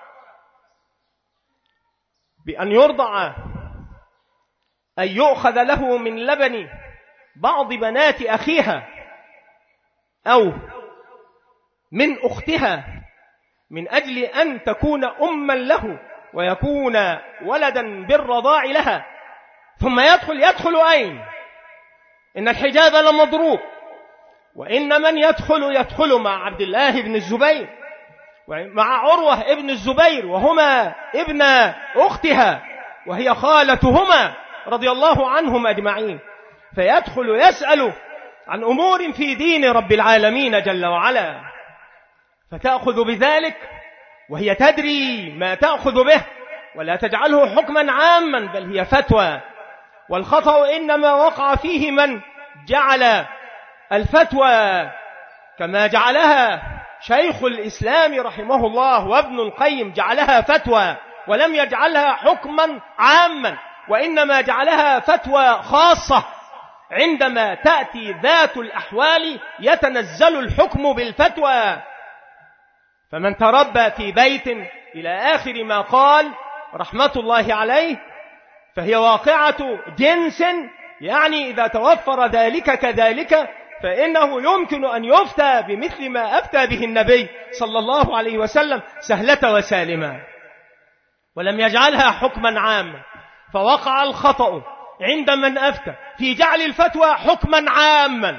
بأن يرضع أن يؤخذ له من لبن بعض بنات أخيها أو من أختها من أجل أن تكون أما له ويكون ولدا بالرضاع لها، ثم يدخل أين؟ إن الحجاب لمضروب، وإن من يدخل مع عبد الله بن الزبير ومع عروة ابن الزبير، وهما ابن أختها وهي خالتهما رضي الله عنهم أجمعين، فيدخل يسأل عن أمور في دين رب العالمين جل وعلا، فتأخذ بذلك وهي تدري ما تأخذ به، ولا تجعله حكما عاما بل هي فتوى. والخطأ إنما وقع فيه من جعل الفتوى كما جعلها شيخ الإسلام رحمه الله وابن القيم، جعلها فتوى ولم يجعلها حكما عاما، وإنما جعلها فتوى خاصة. عندما تأتي ذات الأحوال يتنزل الحكم بالفتوى. فمن تربى في بيت إلى آخر ما قال رحمة الله عليه فهي واقعة جنس، يعني إذا توفر ذلك كذلك فإنه يمكن أن يفتى بمثل ما أفتى به النبي صلى الله عليه وسلم سهلة وسالمة، ولم يجعلها حكما عاما. فوقع الخطأ عند من أفتى في جعل الفتوى حكما عاما،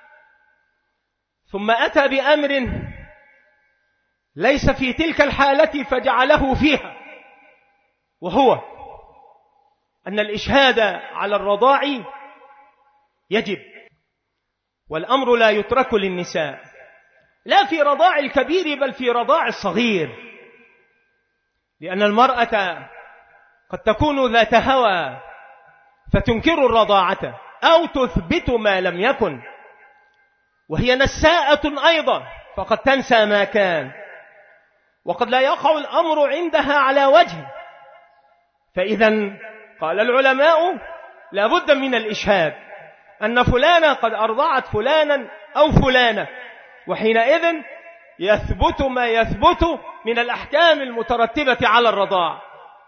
ثم أتى بأمر ليس في تلك الحالة فجعله فيها، وهو أن الإشهاد على الرضاع يجب، والأمر لا يترك للنساء، لا في رضاع الكبير بل في رضاع الصغير، لأن المرأة قد تكون ذات هوى فتنكر الرضاعة أو تثبت ما لم يكن، وهي نساءة أيضا فقد تنسى ما كان، وقد لا يقع الأمر عندها على وجه. فإذا قال العلماء لابد من الإشهاد أن فلانة قد أرضعت فلانا أو فلانة، وحينئذ يثبت ما يثبت من الأحكام المترتبة على الرضاع.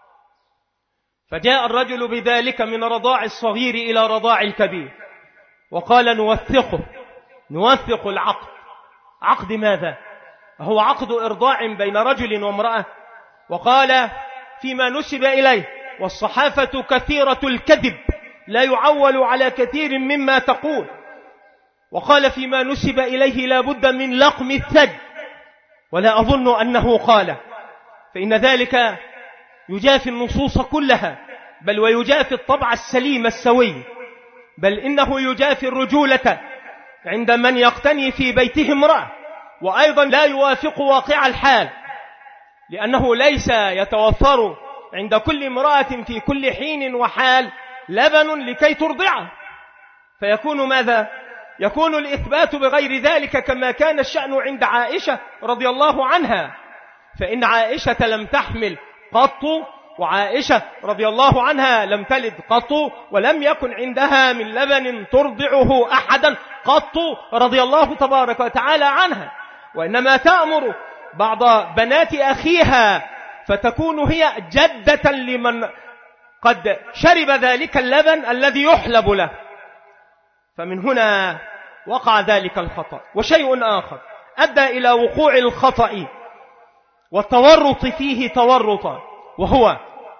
فجاء الرجل بذلك من رضاع الصغير إلى رضاع الكبير، وقال نوثق العقد. عقد ماذا؟ هو عقد إرضاع بين رجل وامرأة. وقال فيما نسب إليه: والصحافة كثيرة الكذب لا يعول على كثير مما تقول. وقال فيما نسب إليه: لا بد من لقم الثدي، ولا أظن أنه قال، فإن ذلك يجافي النصوص كلها، بل ويجافي الطبع السليم السوي، بل إنه يجافي الرجولة عند من يقتني في بيته امرأة، وأيضا لا يوافق واقع الحال، لأنه ليس يتوفر عند كل امرأة في كل حين وحال لبن لكي ترضعه، فيكون ماذا؟ يكون الإثبات بغير ذلك، كما كان الشأن عند عائشة رضي الله عنها، فإن عائشة لم تحمل قط، وعائشة رضي الله عنها لم تلد قط، ولم يكن عندها من لبن ترضعه أحدا قط رضي الله تبارك وتعالى عنها، وإنما تأمر بعض بنات أخيها فتكون هي جدة لمن قد شرب ذلك اللبن الذي يحلب له. فمن هنا وقع ذلك الخطأ. وشيء آخر أدى إلى وقوع الخطأ والتورط فيه تورطا، وهو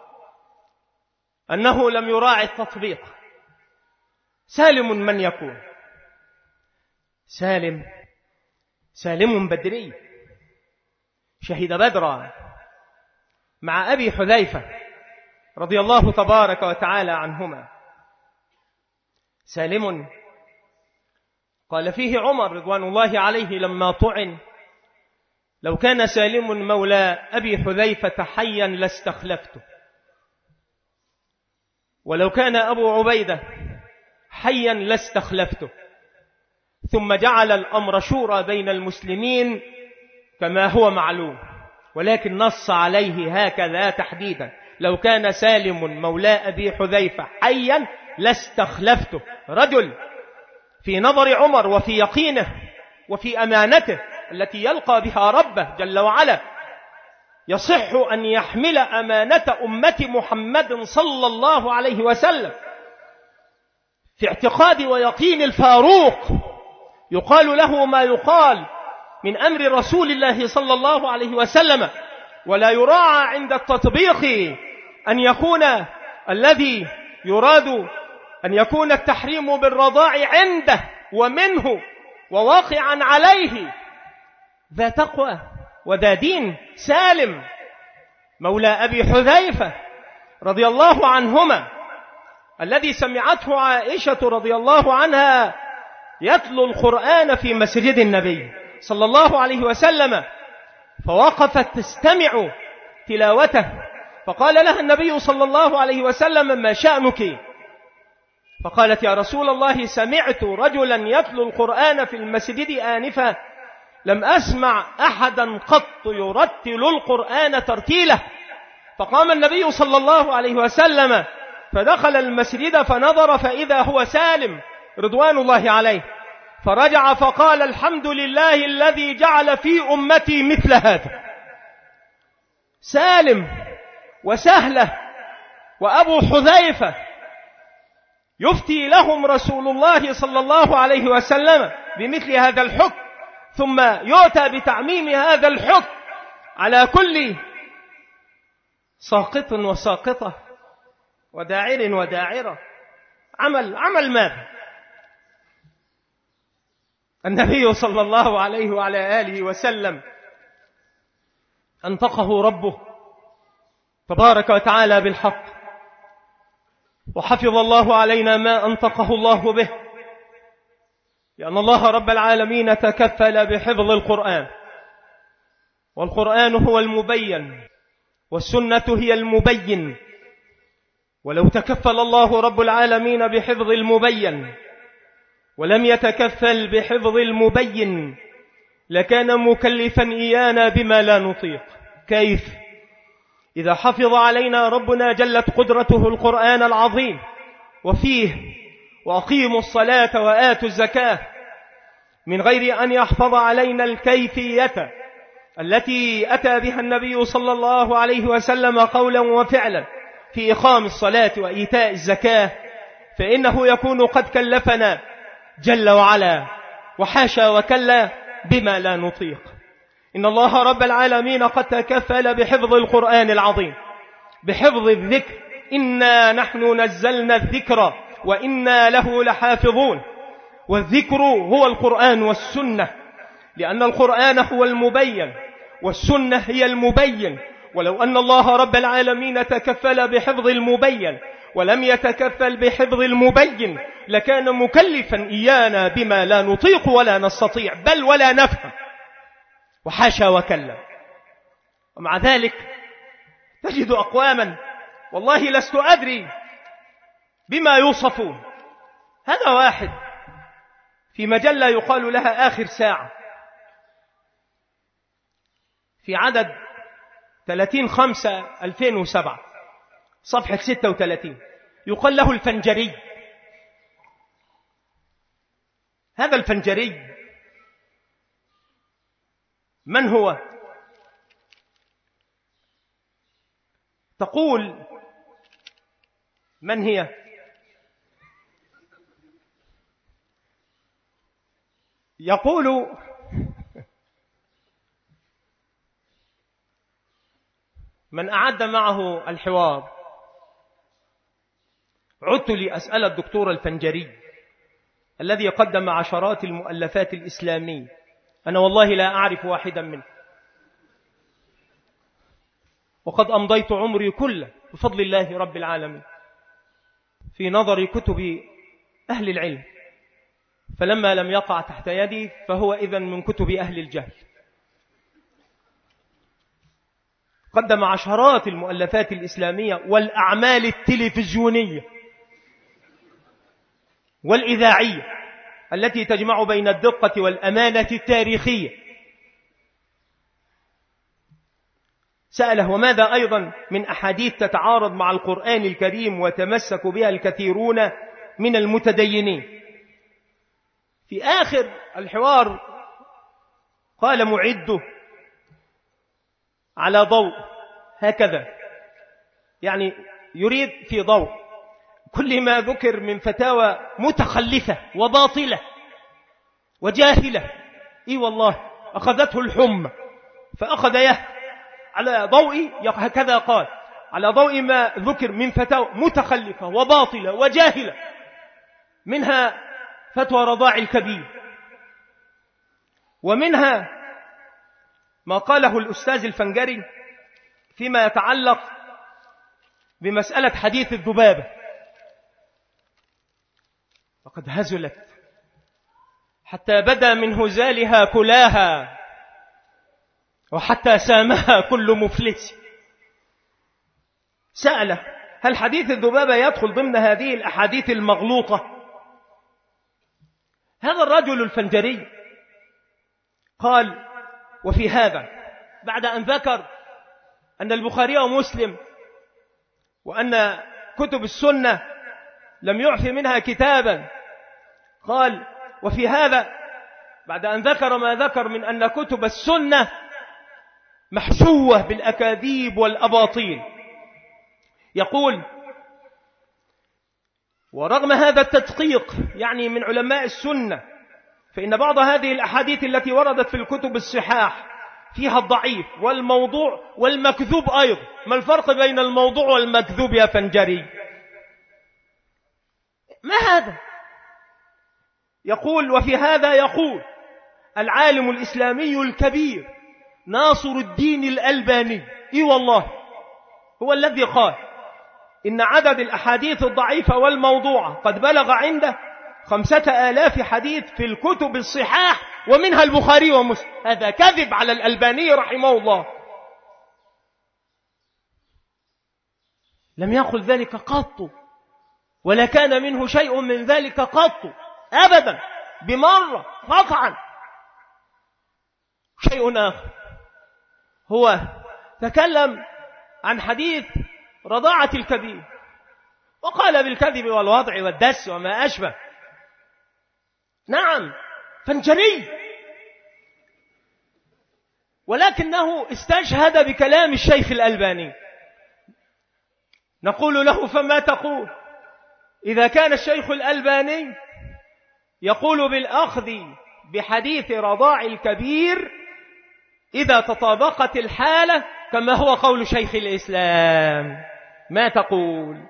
أنه لم يراعي التطبيق. سالم من يكون؟ سالم بدري، شهد بدرا مع أبي حذيفة رضي الله تبارك وتعالى عنهما. سالم قال فيه عمر رضوان الله عليه لما طعن: لو كان سالم مولى أبي حذيفة حيا لاستخلفته، ولو كان أبو عبيدة حيا لاستخلفته. ثم جعل الأمر شورى بين المسلمين كما هو معلوم، ولكن نص عليه هكذا تحديدا: لو كان سالم مولى أبي حذيفة حيا لاستخلفته. رجل في نظر عمر وفي يقينه وفي أمانته التي يلقى بها ربه جل وعلا يصح أن يحمل أمانة أمة محمد صلى الله عليه وسلم في اعتقاد ويقين الفاروق، يقال له ما يقال من أمر رسول الله صلى الله عليه وسلم، ولا يراعى عند التطبيق أن يكون الذي يراد أن يكون التحريم بالرضاع عنده ومنه وواقعا عليه ذا تقوى وذا دين. سالم مولى أبي حذيفة رضي الله عنهما الذي سمعته عائشة رضي الله عنها يتلو القرآن في مسجد النبي صلى الله عليه وسلم، فوقفت تستمع تلاوته، فقال لها النبي صلى الله عليه وسلم: ما شأنك؟ فقالت: يا رسول الله، سمعت رجلا يتلو القرآن في المسجد آنفا، لم أسمع أحدا قط يرتل القرآن ترتيله. فقام النبي صلى الله عليه وسلم فدخل المسجد فنظر فإذا هو سالم رضوان الله عليه، فرجع فقال: الحمد لله الذي جعل في أمتي مثل هذا. سالم وسهلة وأبو حذيفة يفتي لهم رسول الله صلى الله عليه وسلم بمثل هذا الحكم، ثم يؤتى بتعميم هذا الحكم على كل ساقط وساقطة وداعر وداعرة. عمل ماذا؟ النبي صلى الله عليه وعلى آله وسلم أنطقه ربه تبارك وتعالى بالحق، وحفظ الله علينا ما أنطقه الله به، لأن الله رب العالمين تكفل بحفظ القرآن، والقرآن هو المبين والسنة هي المبين. ولو تكفل الله رب العالمين بحفظ المبين ولم يتكفل بحفظ المبين لكان مكلفا إيانا بما لا نطيق. كيف؟ إذا حفظ علينا ربنا جلت قدرته القرآن العظيم وفيه وأقيموا الصلاة وآتوا الزكاة، من غير أن يحفظ علينا الكيفية التي أتى بها النبي صلى الله عليه وسلم قولا وفعلا في إقام الصلاة وإيتاء الزكاة، فإنه يكون قد كلفنا جل وعلا وحاشا وكلا بما لا نطيق. إن الله رب العالمين قد تكفل بحفظ القرآن العظيم، بحفظ الذكر، إنا نحن نزلنا الذكر وإنا له لحافظون. والذكر هو القرآن والسنة، لأن القرآن هو المبين والسنة هي المبين. ولو أن الله رب العالمين تكفل بحفظ المبين ولم يتكفل بحفظ المبين لكان مكلفا إيانا بما لا نطيق ولا نستطيع بل ولا نفهم، وحاشا وكلا. ومع ذلك تجد أقواما والله لست أدري بما يوصفون. هذا واحد في مجلة يقال لها آخر ساعة في عدد 30/5/2007 صفحة 36 يقال له الفنجري. هذا الفنجري من هو؟ تقول من هي؟ يقول من أعد معه الحوار: عدت لأسأل الدكتور الفنجري الذي قدم عشرات المؤلفات الإسلامية، أنا والله لا أعرف واحدا منه، وقد أمضيت عمري كله بفضل الله رب العالمين في نظر كتب أهل العلم، فلما لم يقع تحت يدي فهو إذن من كتب أهل الجهل. قدم عشرات المؤلفات الإسلامية والأعمال التلفزيونية والإذاعية التي تجمع بين الدقة والأمانة التاريخية. سأله: وماذا أيضا من أحاديث تتعارض مع القرآن الكريم وتمسك بها الكثيرون من المتدينين؟ في آخر الحوار قال معده على ضوء هكذا، يعني يريد في ضوء كل ما ذكر من فتاوى متخلفة وباطلة وجاهلة، إي والله أخذته الحمى فأخذ على ضوء هكذا قال، على ضوء ما ذكر من فتاوى متخلفة وباطلة وجاهلة، منها فتوى رضاع الكبير، ومنها ما قاله الأستاذ الفنجري فيما يتعلق بمسألة حديث الذبابة، وقد هزلت حتى بدا من هزالها كلاها وحتى سامها كل مفلس. سأله: هل حديث الذبابة يدخل ضمن هذه الأحاديث المغلوطة؟ هذا الرجل الفنجري قال: وفي هذا، بعد أن ذكر أن البخاري ومسلم وأن كتب السنة لم يعف منها كتابا، قال: وفي هذا، بعد أن ذكر ما ذكر من أن كتب السنة محشوة بالأكاذيب والأباطيل، يقول: ورغم هذا التدقيق يعني من علماء السنة، فإن بعض هذه الأحاديث التي وردت في الكتب الصحاح فيها الضعيف والموضوع والمكذوب أيضا. ما الفرق بين الموضوع والمكذوب يا فنجري؟ ما هذا؟ يقول: وفي هذا يقول العالم الإسلامي الكبير ناصر الدين الألباني، إي والله هو الذي قال إن عدد الأحاديث الضعيفة والموضوعة قد بلغ عنده 5000 حديث في الكتب الصحاح ومنها البخاري ومسلم. هذا كذب على الألباني رحمه الله، لم يقل ذلك قط ولا كان منه شيء من ذلك قط أبدا بمرة قطعا. شيء آخر، هو تكلم عن حديث رضاعة الكبير وقال بالكذب والوضع والدس وما أشبه. نعم، فانجري، ولكنه استشهد بكلام الشيخ الألباني. نقول له: فما تقول إذا كان الشيخ الألباني يقول بالأخذ بحديث رضاع الكبير إذا تطابقت الحالة كما هو قول شيخ الإسلام؟ ما تقول؟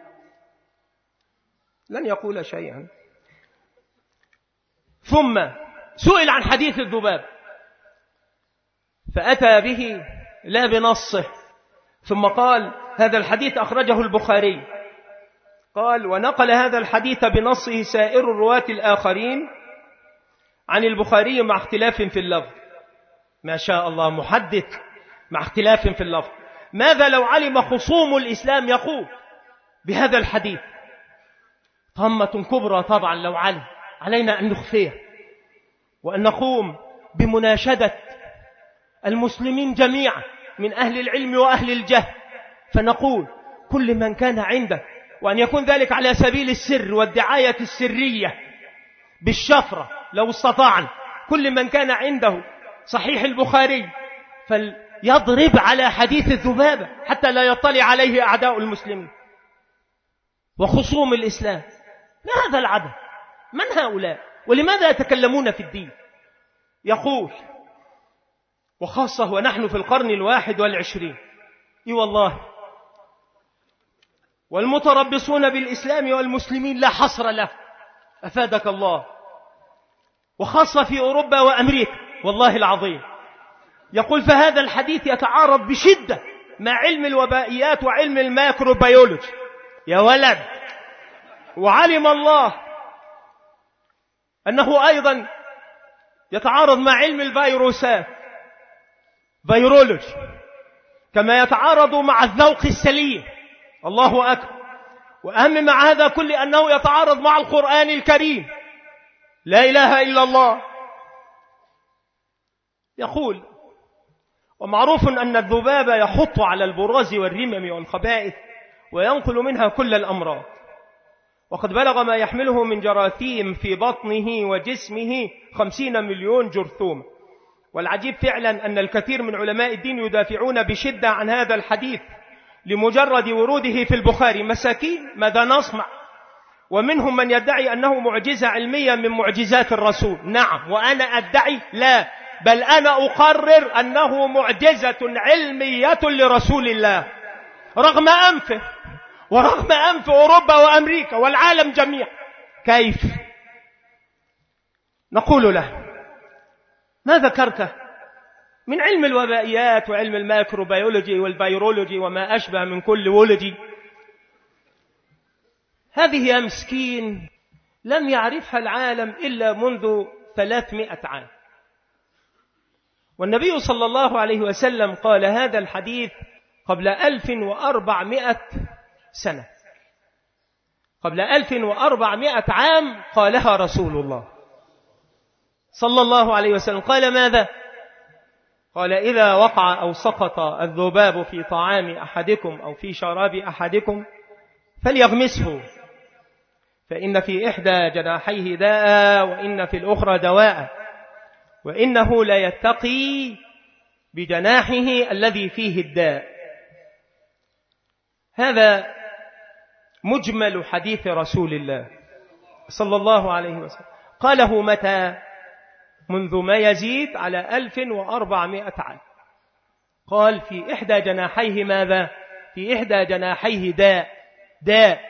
لن يقول شيئا. ثم سئل عن حديث الذباب فأتى به لا بنصه، ثم قال: هذا الحديث أخرجه البخاري. قال: ونقل هذا الحديث بنصه سائر الرواة الآخرين عن البخاري مع اختلاف في اللفظ. ما شاء الله، محدث مع اختلاف في اللفظ. ماذا لو علم خصوم الإسلام يقول بهذا الحديث؟ طمة كبرى طبعا لو علم. علينا أن نخفيه وأن نقوم بمناشدة المسلمين جميعا من أهل العلم وأهل الجهل، فنقول كل من كان عنده، وأن يكون ذلك على سبيل السر والدعاية السرية بالشفرة لو استطاعنا، كل من كان عنده صحيح البخاري فليضرب على حديث الذبابة حتى لا يطلع عليه أعداء المسلمين وخصوم الإسلام. ما هذا العدد؟ من هؤلاء؟ ولماذا يتكلمون في الدين؟ يقول، وخاصة ونحن في القرن 21، إي والله، والمتربصون بالإسلام والمسلمين لا حصر له، أفادك الله، وخاصة في أوروبا وأمريكا، والله العظيم. يقول: فهذا الحديث يتعارض بشدة مع علم الوبائيات وعلم الميكروبيولوجي. يا ولد، وعلم الله أنه أيضا يتعارض مع علم الفيروسات، فيرولوجي، كما يتعارض مع الذوق السليم. الله أكبر. وأهم مع هذا كل أنه يتعارض مع القرآن الكريم. لا إله إلا الله. يقول: ومعروف أن الذباب يحط على البراز والرمم والخبائث وينقل منها كل الأمراض، وقد بلغ ما يحمله من جراثيم في بطنه وجسمه 50 مليون جرثوم. والعجيب فعلا أن الكثير من علماء الدين يدافعون بشدة عن هذا الحديث لمجرد وروده في البخاري. مساكين، ماذا نصنع؟ ومنهم من يدعي أنه معجزة علمية من معجزات الرسول. نعم، وأنا أدعي لا، بل أنا أقرر أنه معجزة علمية لرسول الله رغم أنفه ورغم أنف أوروبا وأمريكا والعالم جميعا. كيف؟ نقول له: ما ذكرته من علم الوبائيات وعلم الميكروبيولوجي والفيرولوجي وما أشبه من كل ولدي، هذه يا مسكين لم يعرفها العالم إلا منذ 300 عام، والنبي صلى الله عليه وسلم قال هذا الحديث قبل 1400 سنة. قبل 1400 عام قالها رسول الله صلى الله عليه وسلم. قال ماذا؟ قال: إذا وقع أو سقط الذباب في طعام أحدكم أو في شراب أحدكم فليغمسه، فإن في إحدى جناحيه داء وإن في الأخرى دواء، وإنه لا يتقي بجناحه الذي فيه الداء. هذا مجمل حديث رسول الله صلى الله عليه وسلم. قاله متى؟ منذ ما يزيد على 1400 عام. قال: في إحدى جناحيه ماذا؟ في إحدى جناحيه داء.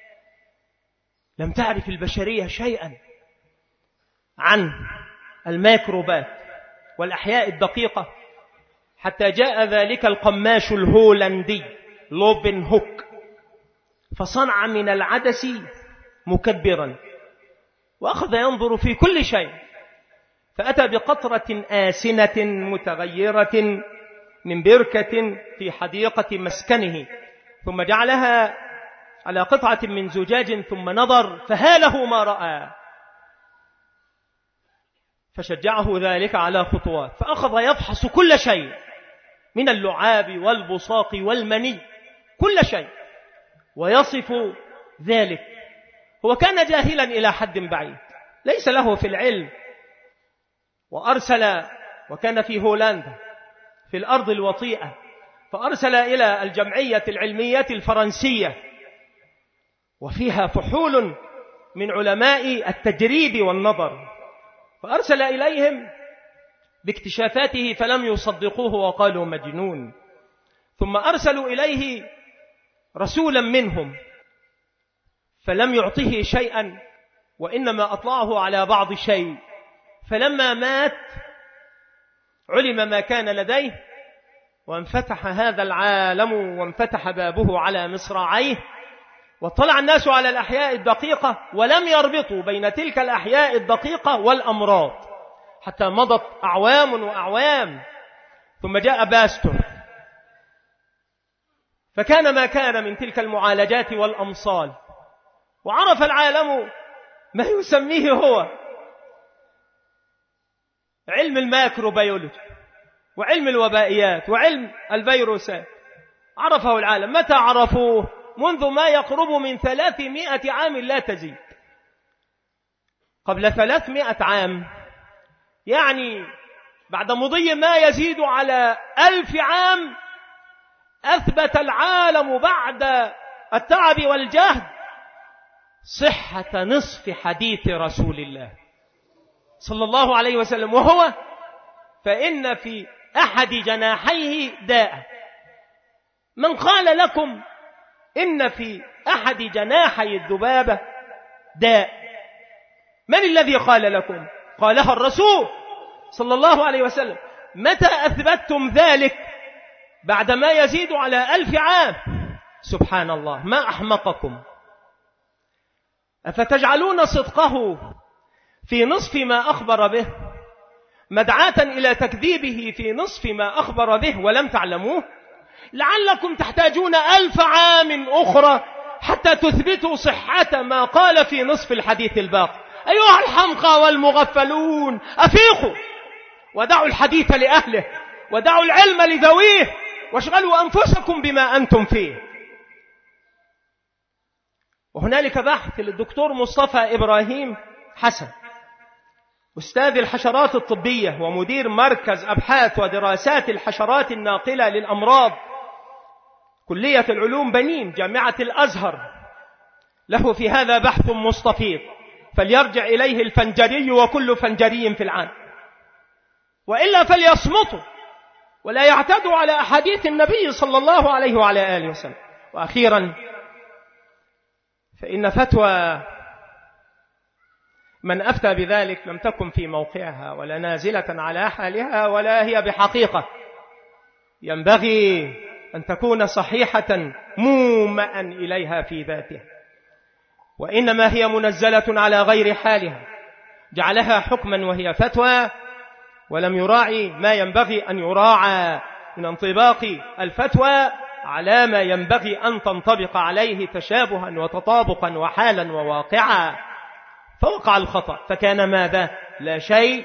لم تعرف البشرية شيئا عن الميكروبات والأحياء الدقيقة حتى جاء ذلك القماش الهولندي لوبن هوك فصنع من العدس مكبرا، وأخذ ينظر في كل شيء، فأتى بقطرة آسنة متغيرة من بركة في حديقة مسكنه، ثم جعلها على قطعة من زجاج، ثم نظر فهاله ما رأى، فشجعه ذلك على خطوات، فأخذ يفحص كل شيء من اللعاب والبصاق والمني، كل شيء، ويصف ذلك. هو كان جاهلا إلى حد بعيد، ليس له في العلم، وأرسل، وكان في هولندا في الأرض الوطيئة، فأرسل إلى الجمعية العلمية الفرنسية، وفيها فحول من علماء التجريب والنظر، فأرسل إليهم باكتشافاته فلم يصدقوه وقالوا مجنون. ثم أرسلوا إليه رسولا منهم فلم يعطه شيئا، وإنما أطلعه على بعض شيء. فلما مات علم ما كان لديه، وانفتح هذا العالم وانفتح بابه على مصراعيه، واطلع الناس على الأحياء الدقيقة ولم يربطوا بين تلك الأحياء الدقيقة والأمراض، حتى مضت أعوام وأعوام. ثم جاء باستور فكان ما كان من تلك المعالجات والأمصال، وعرف العالم ما يسميه هو علم الميكروبيولوجي وعلم الوبائيات وعلم الفيروسات. عرفه العالم. متى عرفوه؟ منذ ما يقرب من 300 عام لا تزيد. قبل 300 عام، يعني بعد مضي ما يزيد على 1000 عام، أثبت العالم بعد التعب والجهد صحة نصف حديث رسول الله صلى الله عليه وسلم، وهو فإن في أحد جناحيه داء. من قال لكم إن في أحد جناحي الذبابة داء؟ من الذي قال لكم؟ قالها الرسول صلى الله عليه وسلم. متى أثبتتم ذلك؟ بعد ما يزيد على 1000 عام. سبحان الله، ما أحمقكم. أفتجعلون صدقه في نصف ما أخبر به مدعاة إلى تكذيبه في نصف ما أخبر به ولم تعلموه؟ لعلكم تحتاجون 1000 عام أخرى حتى تثبتوا صحة ما قال في نصف الحديث الباقي. أيها الحمقى والمغفلون، أفيقوا ودعوا الحديث لأهله، ودعوا العلم لذويه، واشغلوا أنفسكم بما أنتم فيه. وهنالك بحث للدكتور مصطفى إبراهيم حسن، أستاذ الحشرات الطبية ومدير مركز أبحاث ودراسات الحشرات الناقلة للأمراض، كلية العلوم بنين، جامعة الأزهر، له في هذا بحث مستفيض، فليرجع إليه الفنجري وكل فنجري في العالم، وإلا فليصمتوا ولا يعتدوا على أحاديث النبي صلى الله عليه وعلى آله وسلم. وأخيرا، فإن فتوى من أفتى بذلك لم تكن في موقعها ولا نازلة على حالها ولا هي بحقيقة، ينبغي أن تكون صحيحة مومأ إليها في ذاتها، وإنما هي منزلة على غير حالها، جعلها حكما وهي فتوى، ولم يراعي ما ينبغي أن يراعى من انطباق الفتوى على ما ينبغي أن تنطبق عليه تشابها وتطابقا وحالا وواقعا، فوقع الخطأ. فكان ماذا؟ لا شيء،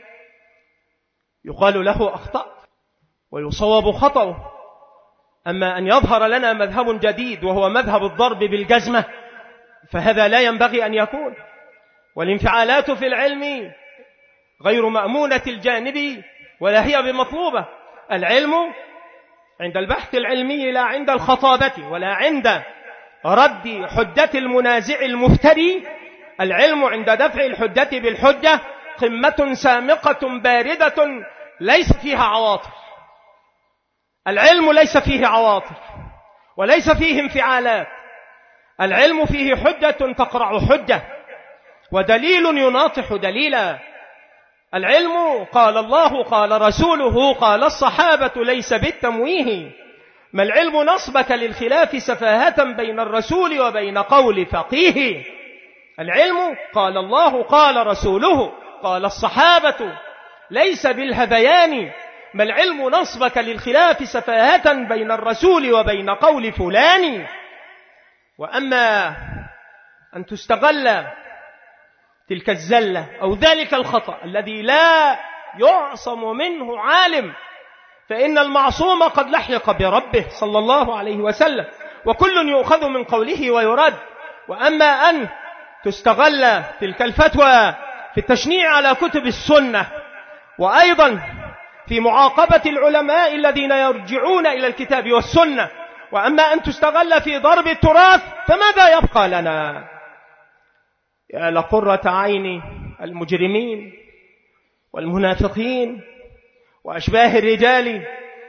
يقال له أخطأ ويصوب خطأه. أما أن يظهر لنا مذهب جديد وهو مذهب الضرب بالجزمة، فهذا لا ينبغي أن يكون. والانفعالات في العلم غير مأمونة الجانب ولا هي بمطلوبة. العلم عند البحث العلمي لا عند الخطابة ولا عند رد حجة المنازع المفتري. العلم عند دفع الحجة بالحجة قمة سامقة باردة ليس فيها عواطف. العلم ليس فيه عواطف وليس فيه انفعالات. العلم فيه حجة تقرع حجة ودليل يناطح دليلا. العلم قال الله قال رسوله قال الصحابة ليس بالتمويه. ما العلم نصبك للخلاف سفاهة بين الرسول وبين قول فقيه. العلم قال الله قال رسوله قال الصحابة ليس بالهذيان. ما العلم نصبك للخلاف سفاهة بين الرسول وبين قول فلان. وأما أن تستغل تلك الزلة أو ذلك الخطأ الذي لا يعصم منه عالم، فإن المعصوم قد لحق بربه صلى الله عليه وسلم، وكل يؤخذ من قوله ويرد. وأما أن تستغل تلك الفتوى في التشنيع على كتب السنة، وأيضا في معاقبة العلماء الذين يرجعون إلى الكتاب والسنة، وأما أن تستغل في ضرب التراث، فماذا يبقى لنا؟ يا لقرة عين المجرمين والمنافقين وأشباه الرجال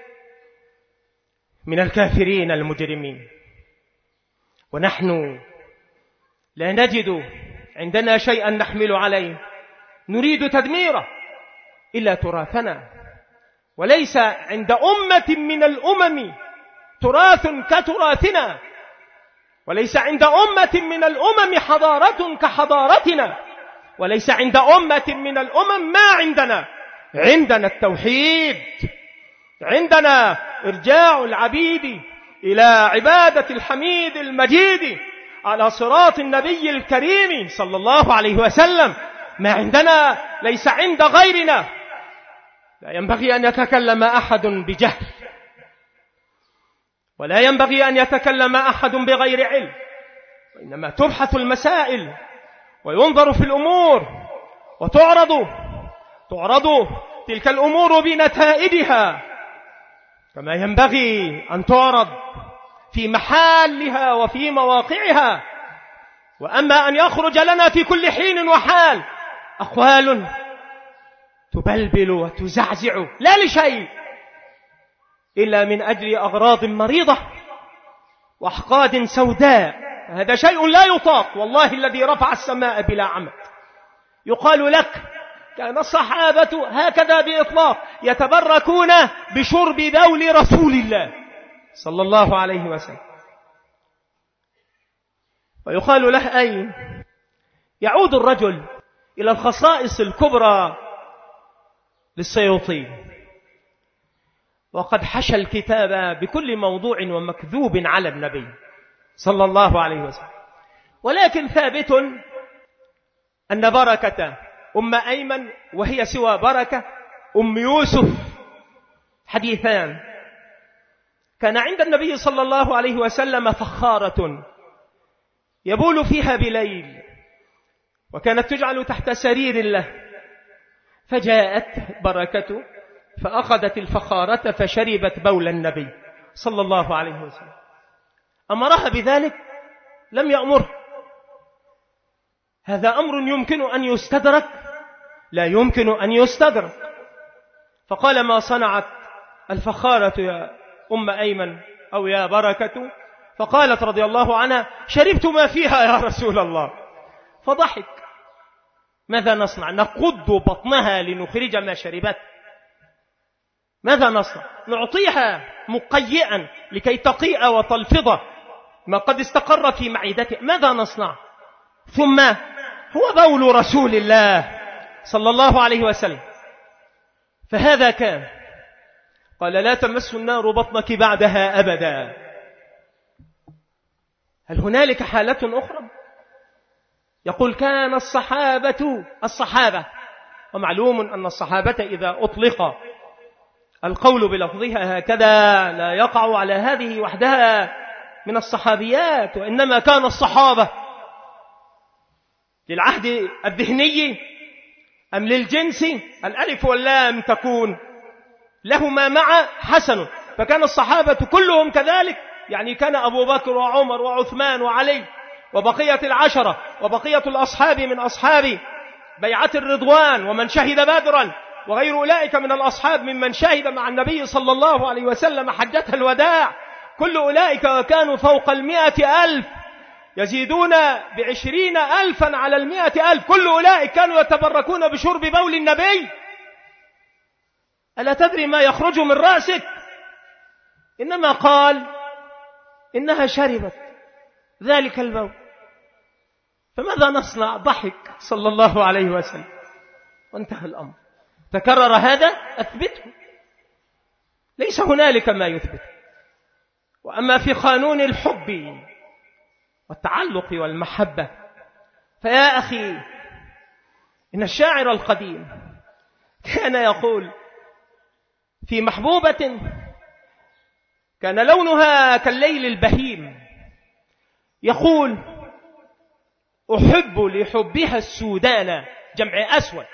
من الكافرين المجرمين. ونحن لا نجد عندنا شيئا نحمل عليه نريد تدميره إلا تراثنا، وليس عند أمة من الأمم تراث كتراثنا، وليس عند أمة من الأمم حضارة كحضارتنا، وليس عند أمة من الأمم ما عندنا. عندنا التوحيد، عندنا إرجاع العبيد إلى عبادة الحميد المجيد على صراط النبي الكريم صلى الله عليه وسلم. ما عندنا ليس عند غيرنا. لا ينبغي أن يتكلم أحد بجهل، ولا ينبغي أن يتكلم أحد بغير علم، وإنما تبحث المسائل وينظر في الأمور وتعرض تلك الأمور بنتائجها كما ينبغي أن تعرض في محلها وفي مواقعها. وأما أن يخرج لنا في كل حين وحال أقوال تبلبل وتزعزع لا لشيء إلا من أجل أغراض مريضة وأحقاد سوداء، هذا شيء لا يطاق. والله الذي رفع السماء بلا عمد. يقال لك كان الصحابة هكذا بإطلاق يتبركون بشرب بول رسول الله صلى الله عليه وسلم، ويقال له أين يعود الرجل إلى الخصائص الكبرى للسيوطي، وقد حشى الكتاب بكل موضوع ومكذوب على النبي صلى الله عليه وسلم. ولكن ثابت أن بركة أم أيمن وهي سوى بركة أم يوسف حديثان. كان عند النبي صلى الله عليه وسلم فخارة يبول فيها بليل، وكانت تجعل تحت سرير له، فجاءت بركة فأخذت الفخارة فشربت بول النبي صلى الله عليه وسلم. أمرها بذلك؟ لم يأمره. هذا أمر يمكن أن يستدرك؟ لا يمكن أن يستدرك. فقال ما صنعت الفخارة يا أم أيمن أو يا بركة؟ فقالت رضي الله عنها شربت ما فيها يا رسول الله. فضحك. ماذا نصنع؟ نقض بطنها لنخرج ما شربت؟ ماذا نصنع؟ نعطيها مقيئا لكي تقيء وتلفظ ما قد استقر في معدته؟ ماذا نصنع؟ ثم هو بول رسول الله صلى الله عليه وسلم. فهذا كان. قال لا تمس النار بطنك بعدها أبدا. هل هنالك حالة أخرى؟ يقول كان الصحابة، ومعلوم أن الصحابة إذا أطلق القول بلفظها هكذا لا يقع على هذه وحدها من الصحابيات، وإنما كان الصحابة للعهد الذهني أم للجنس؟ الألف واللام تكون لهما مع حسن. فكان الصحابة كلهم كذلك، يعني كان أبو بكر وعمر وعثمان وعلي وبقية العشرة وبقية الأصحاب من أصحاب بيعة الرضوان ومن شهد بدرا وغير أولئك من الأصحاب ممن شهد مع النبي صلى الله عليه وسلم حجة الوداع. كل أولئك كانوا فوق 100,000 يزيدون 20,000 على 100,000. كل أولئك كانوا يتبركون بشرب بول النبي. ألا تدري ما يخرج من رأسك؟ إنما قال إنها شربت ذلك البول. فماذا نصنع؟ ضحك صلى الله عليه وسلم وانتهى الأمر. تكرر هذا أثبته، ليس هنالك ما يثبت. وأما في قانون الحب والتعلق والمحبة فيا أخي إن الشاعر القديم كان يقول في محبوبة كان لونها كالليل البهيم، يقول أحب لحبها السودان، جمع أسود،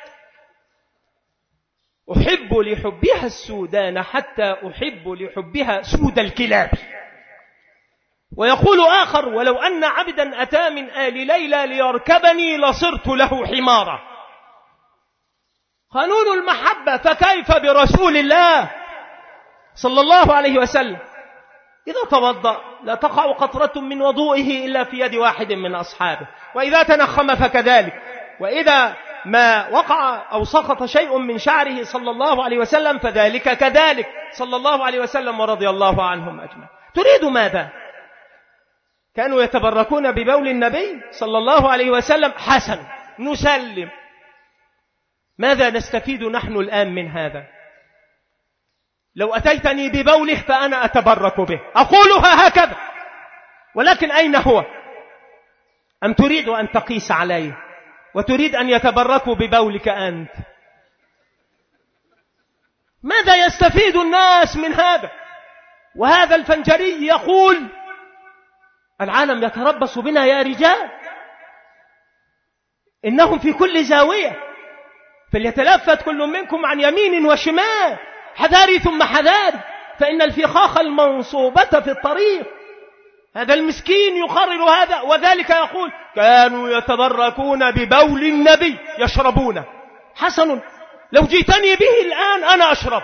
أحب لحبها السودان حتى أحب لحبها سود الكلاب. ويقول آخر: ولو أن عبدا أتى من آل ليلى ليركبني لصرت له حمارا. قانون المحبة، فكيف برسول الله صلى الله عليه وسلم؟ إذا توضأ لا تقع قطرة من وضوئه إلا في يد واحد من أصحابه، وإذا تنخم فكذلك، وإذا ما وقع أو سقط شيء من شعره صلى الله عليه وسلم فذلك كذلك صلى الله عليه وسلم ورضي الله عنهم أجمعين. تريد ماذا؟ كانوا يتبركون ببول النبي صلى الله عليه وسلم، حسن، نسلم. ماذا نستفيد نحن الآن من هذا؟ لو أتيتني ببوله فأنا أتبرك به، أقولها هكذا، ولكن أين هو؟ أم تريد أن تقيس عليه وتريد أن يتبركوا ببولك أنت؟ ماذا يستفيد الناس من هذا؟ وهذا الفنجري يقول: العالم يتربص بنا يا رجال، إنهم في كل زاوية، فليتلفت كل منكم عن يمين وشمال، حذاري ثم حذاري، فإن الفخاخ المنصوبة في الطريق. هذا المسكين يقرر هذا، وذلك يقول: كانوا يتبركون ببول النبي يشربونه. حسن، لو جئتني به الآن أنا أشرب.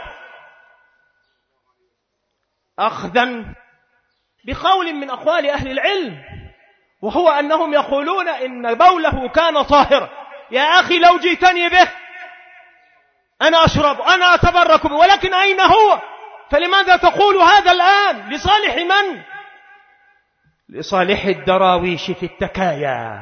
أخذا بقول من أقوال أهل العلم، وهو أنهم يقولون إن بوله كان طاهرا. يا أخي لو جئتني به أنا أشرب، أنا أتبرك به، ولكن أين هو؟ فلماذا تقول هذا الآن؟ لصالح من؟ لصالح الدراويش في التكايا،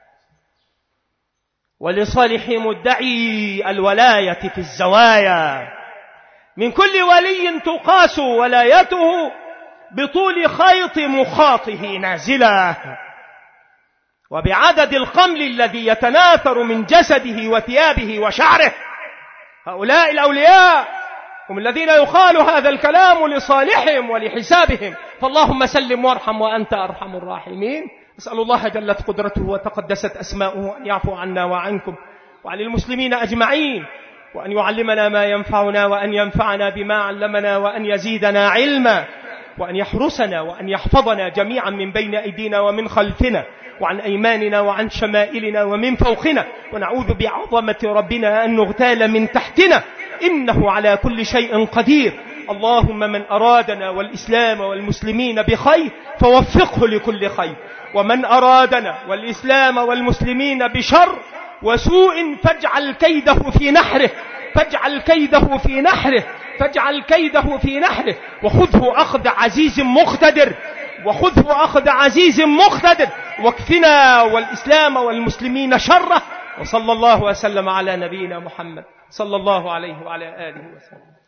ولصالح مدعي الولاية في الزوايا. من كل ولي تقاس ولايته بطول خيط مخاطه نازلا، وبعدد القمل الذي يتناثر من جسده وثيابه وشعره. هؤلاء الأولياء هم الذين يقال هذا الكلام لصالحهم ولحسابهم. فاللهم سلم وارحم وأنت أرحم الراحمين. أسأل الله جلت قدرته وتقدست أسماؤه أن يعفو عنا وعنكم وعن المسلمين أجمعين، وأن يعلمنا ما ينفعنا، وأن ينفعنا بما علمنا، وأن يزيدنا علما، وأن يحرسنا وأن يحفظنا جميعا من بين أيدينا ومن خلفنا وعن أيماننا وعن شمائلنا ومن فوقنا، ونعوذ بعظمة ربنا أن نغتال من تحتنا، إنه على كل شيء قدير. اللهم من أرادنا والإسلام والمسلمين بخير فوفقه لكل خير، ومن أرادنا والإسلام والمسلمين بشر وسوء فاجعل كيده في نحره، فاجعل كيده في نحره، فاجعل كيده في نحره، وخذه أخذ عزيز مقتدر، وخذه أخذ عزيز مقتدر، واكفنا والإسلام والمسلمين شره. وصلى الله وسلم على نبينا محمد صلى الله عليه وعلى آله وسلم.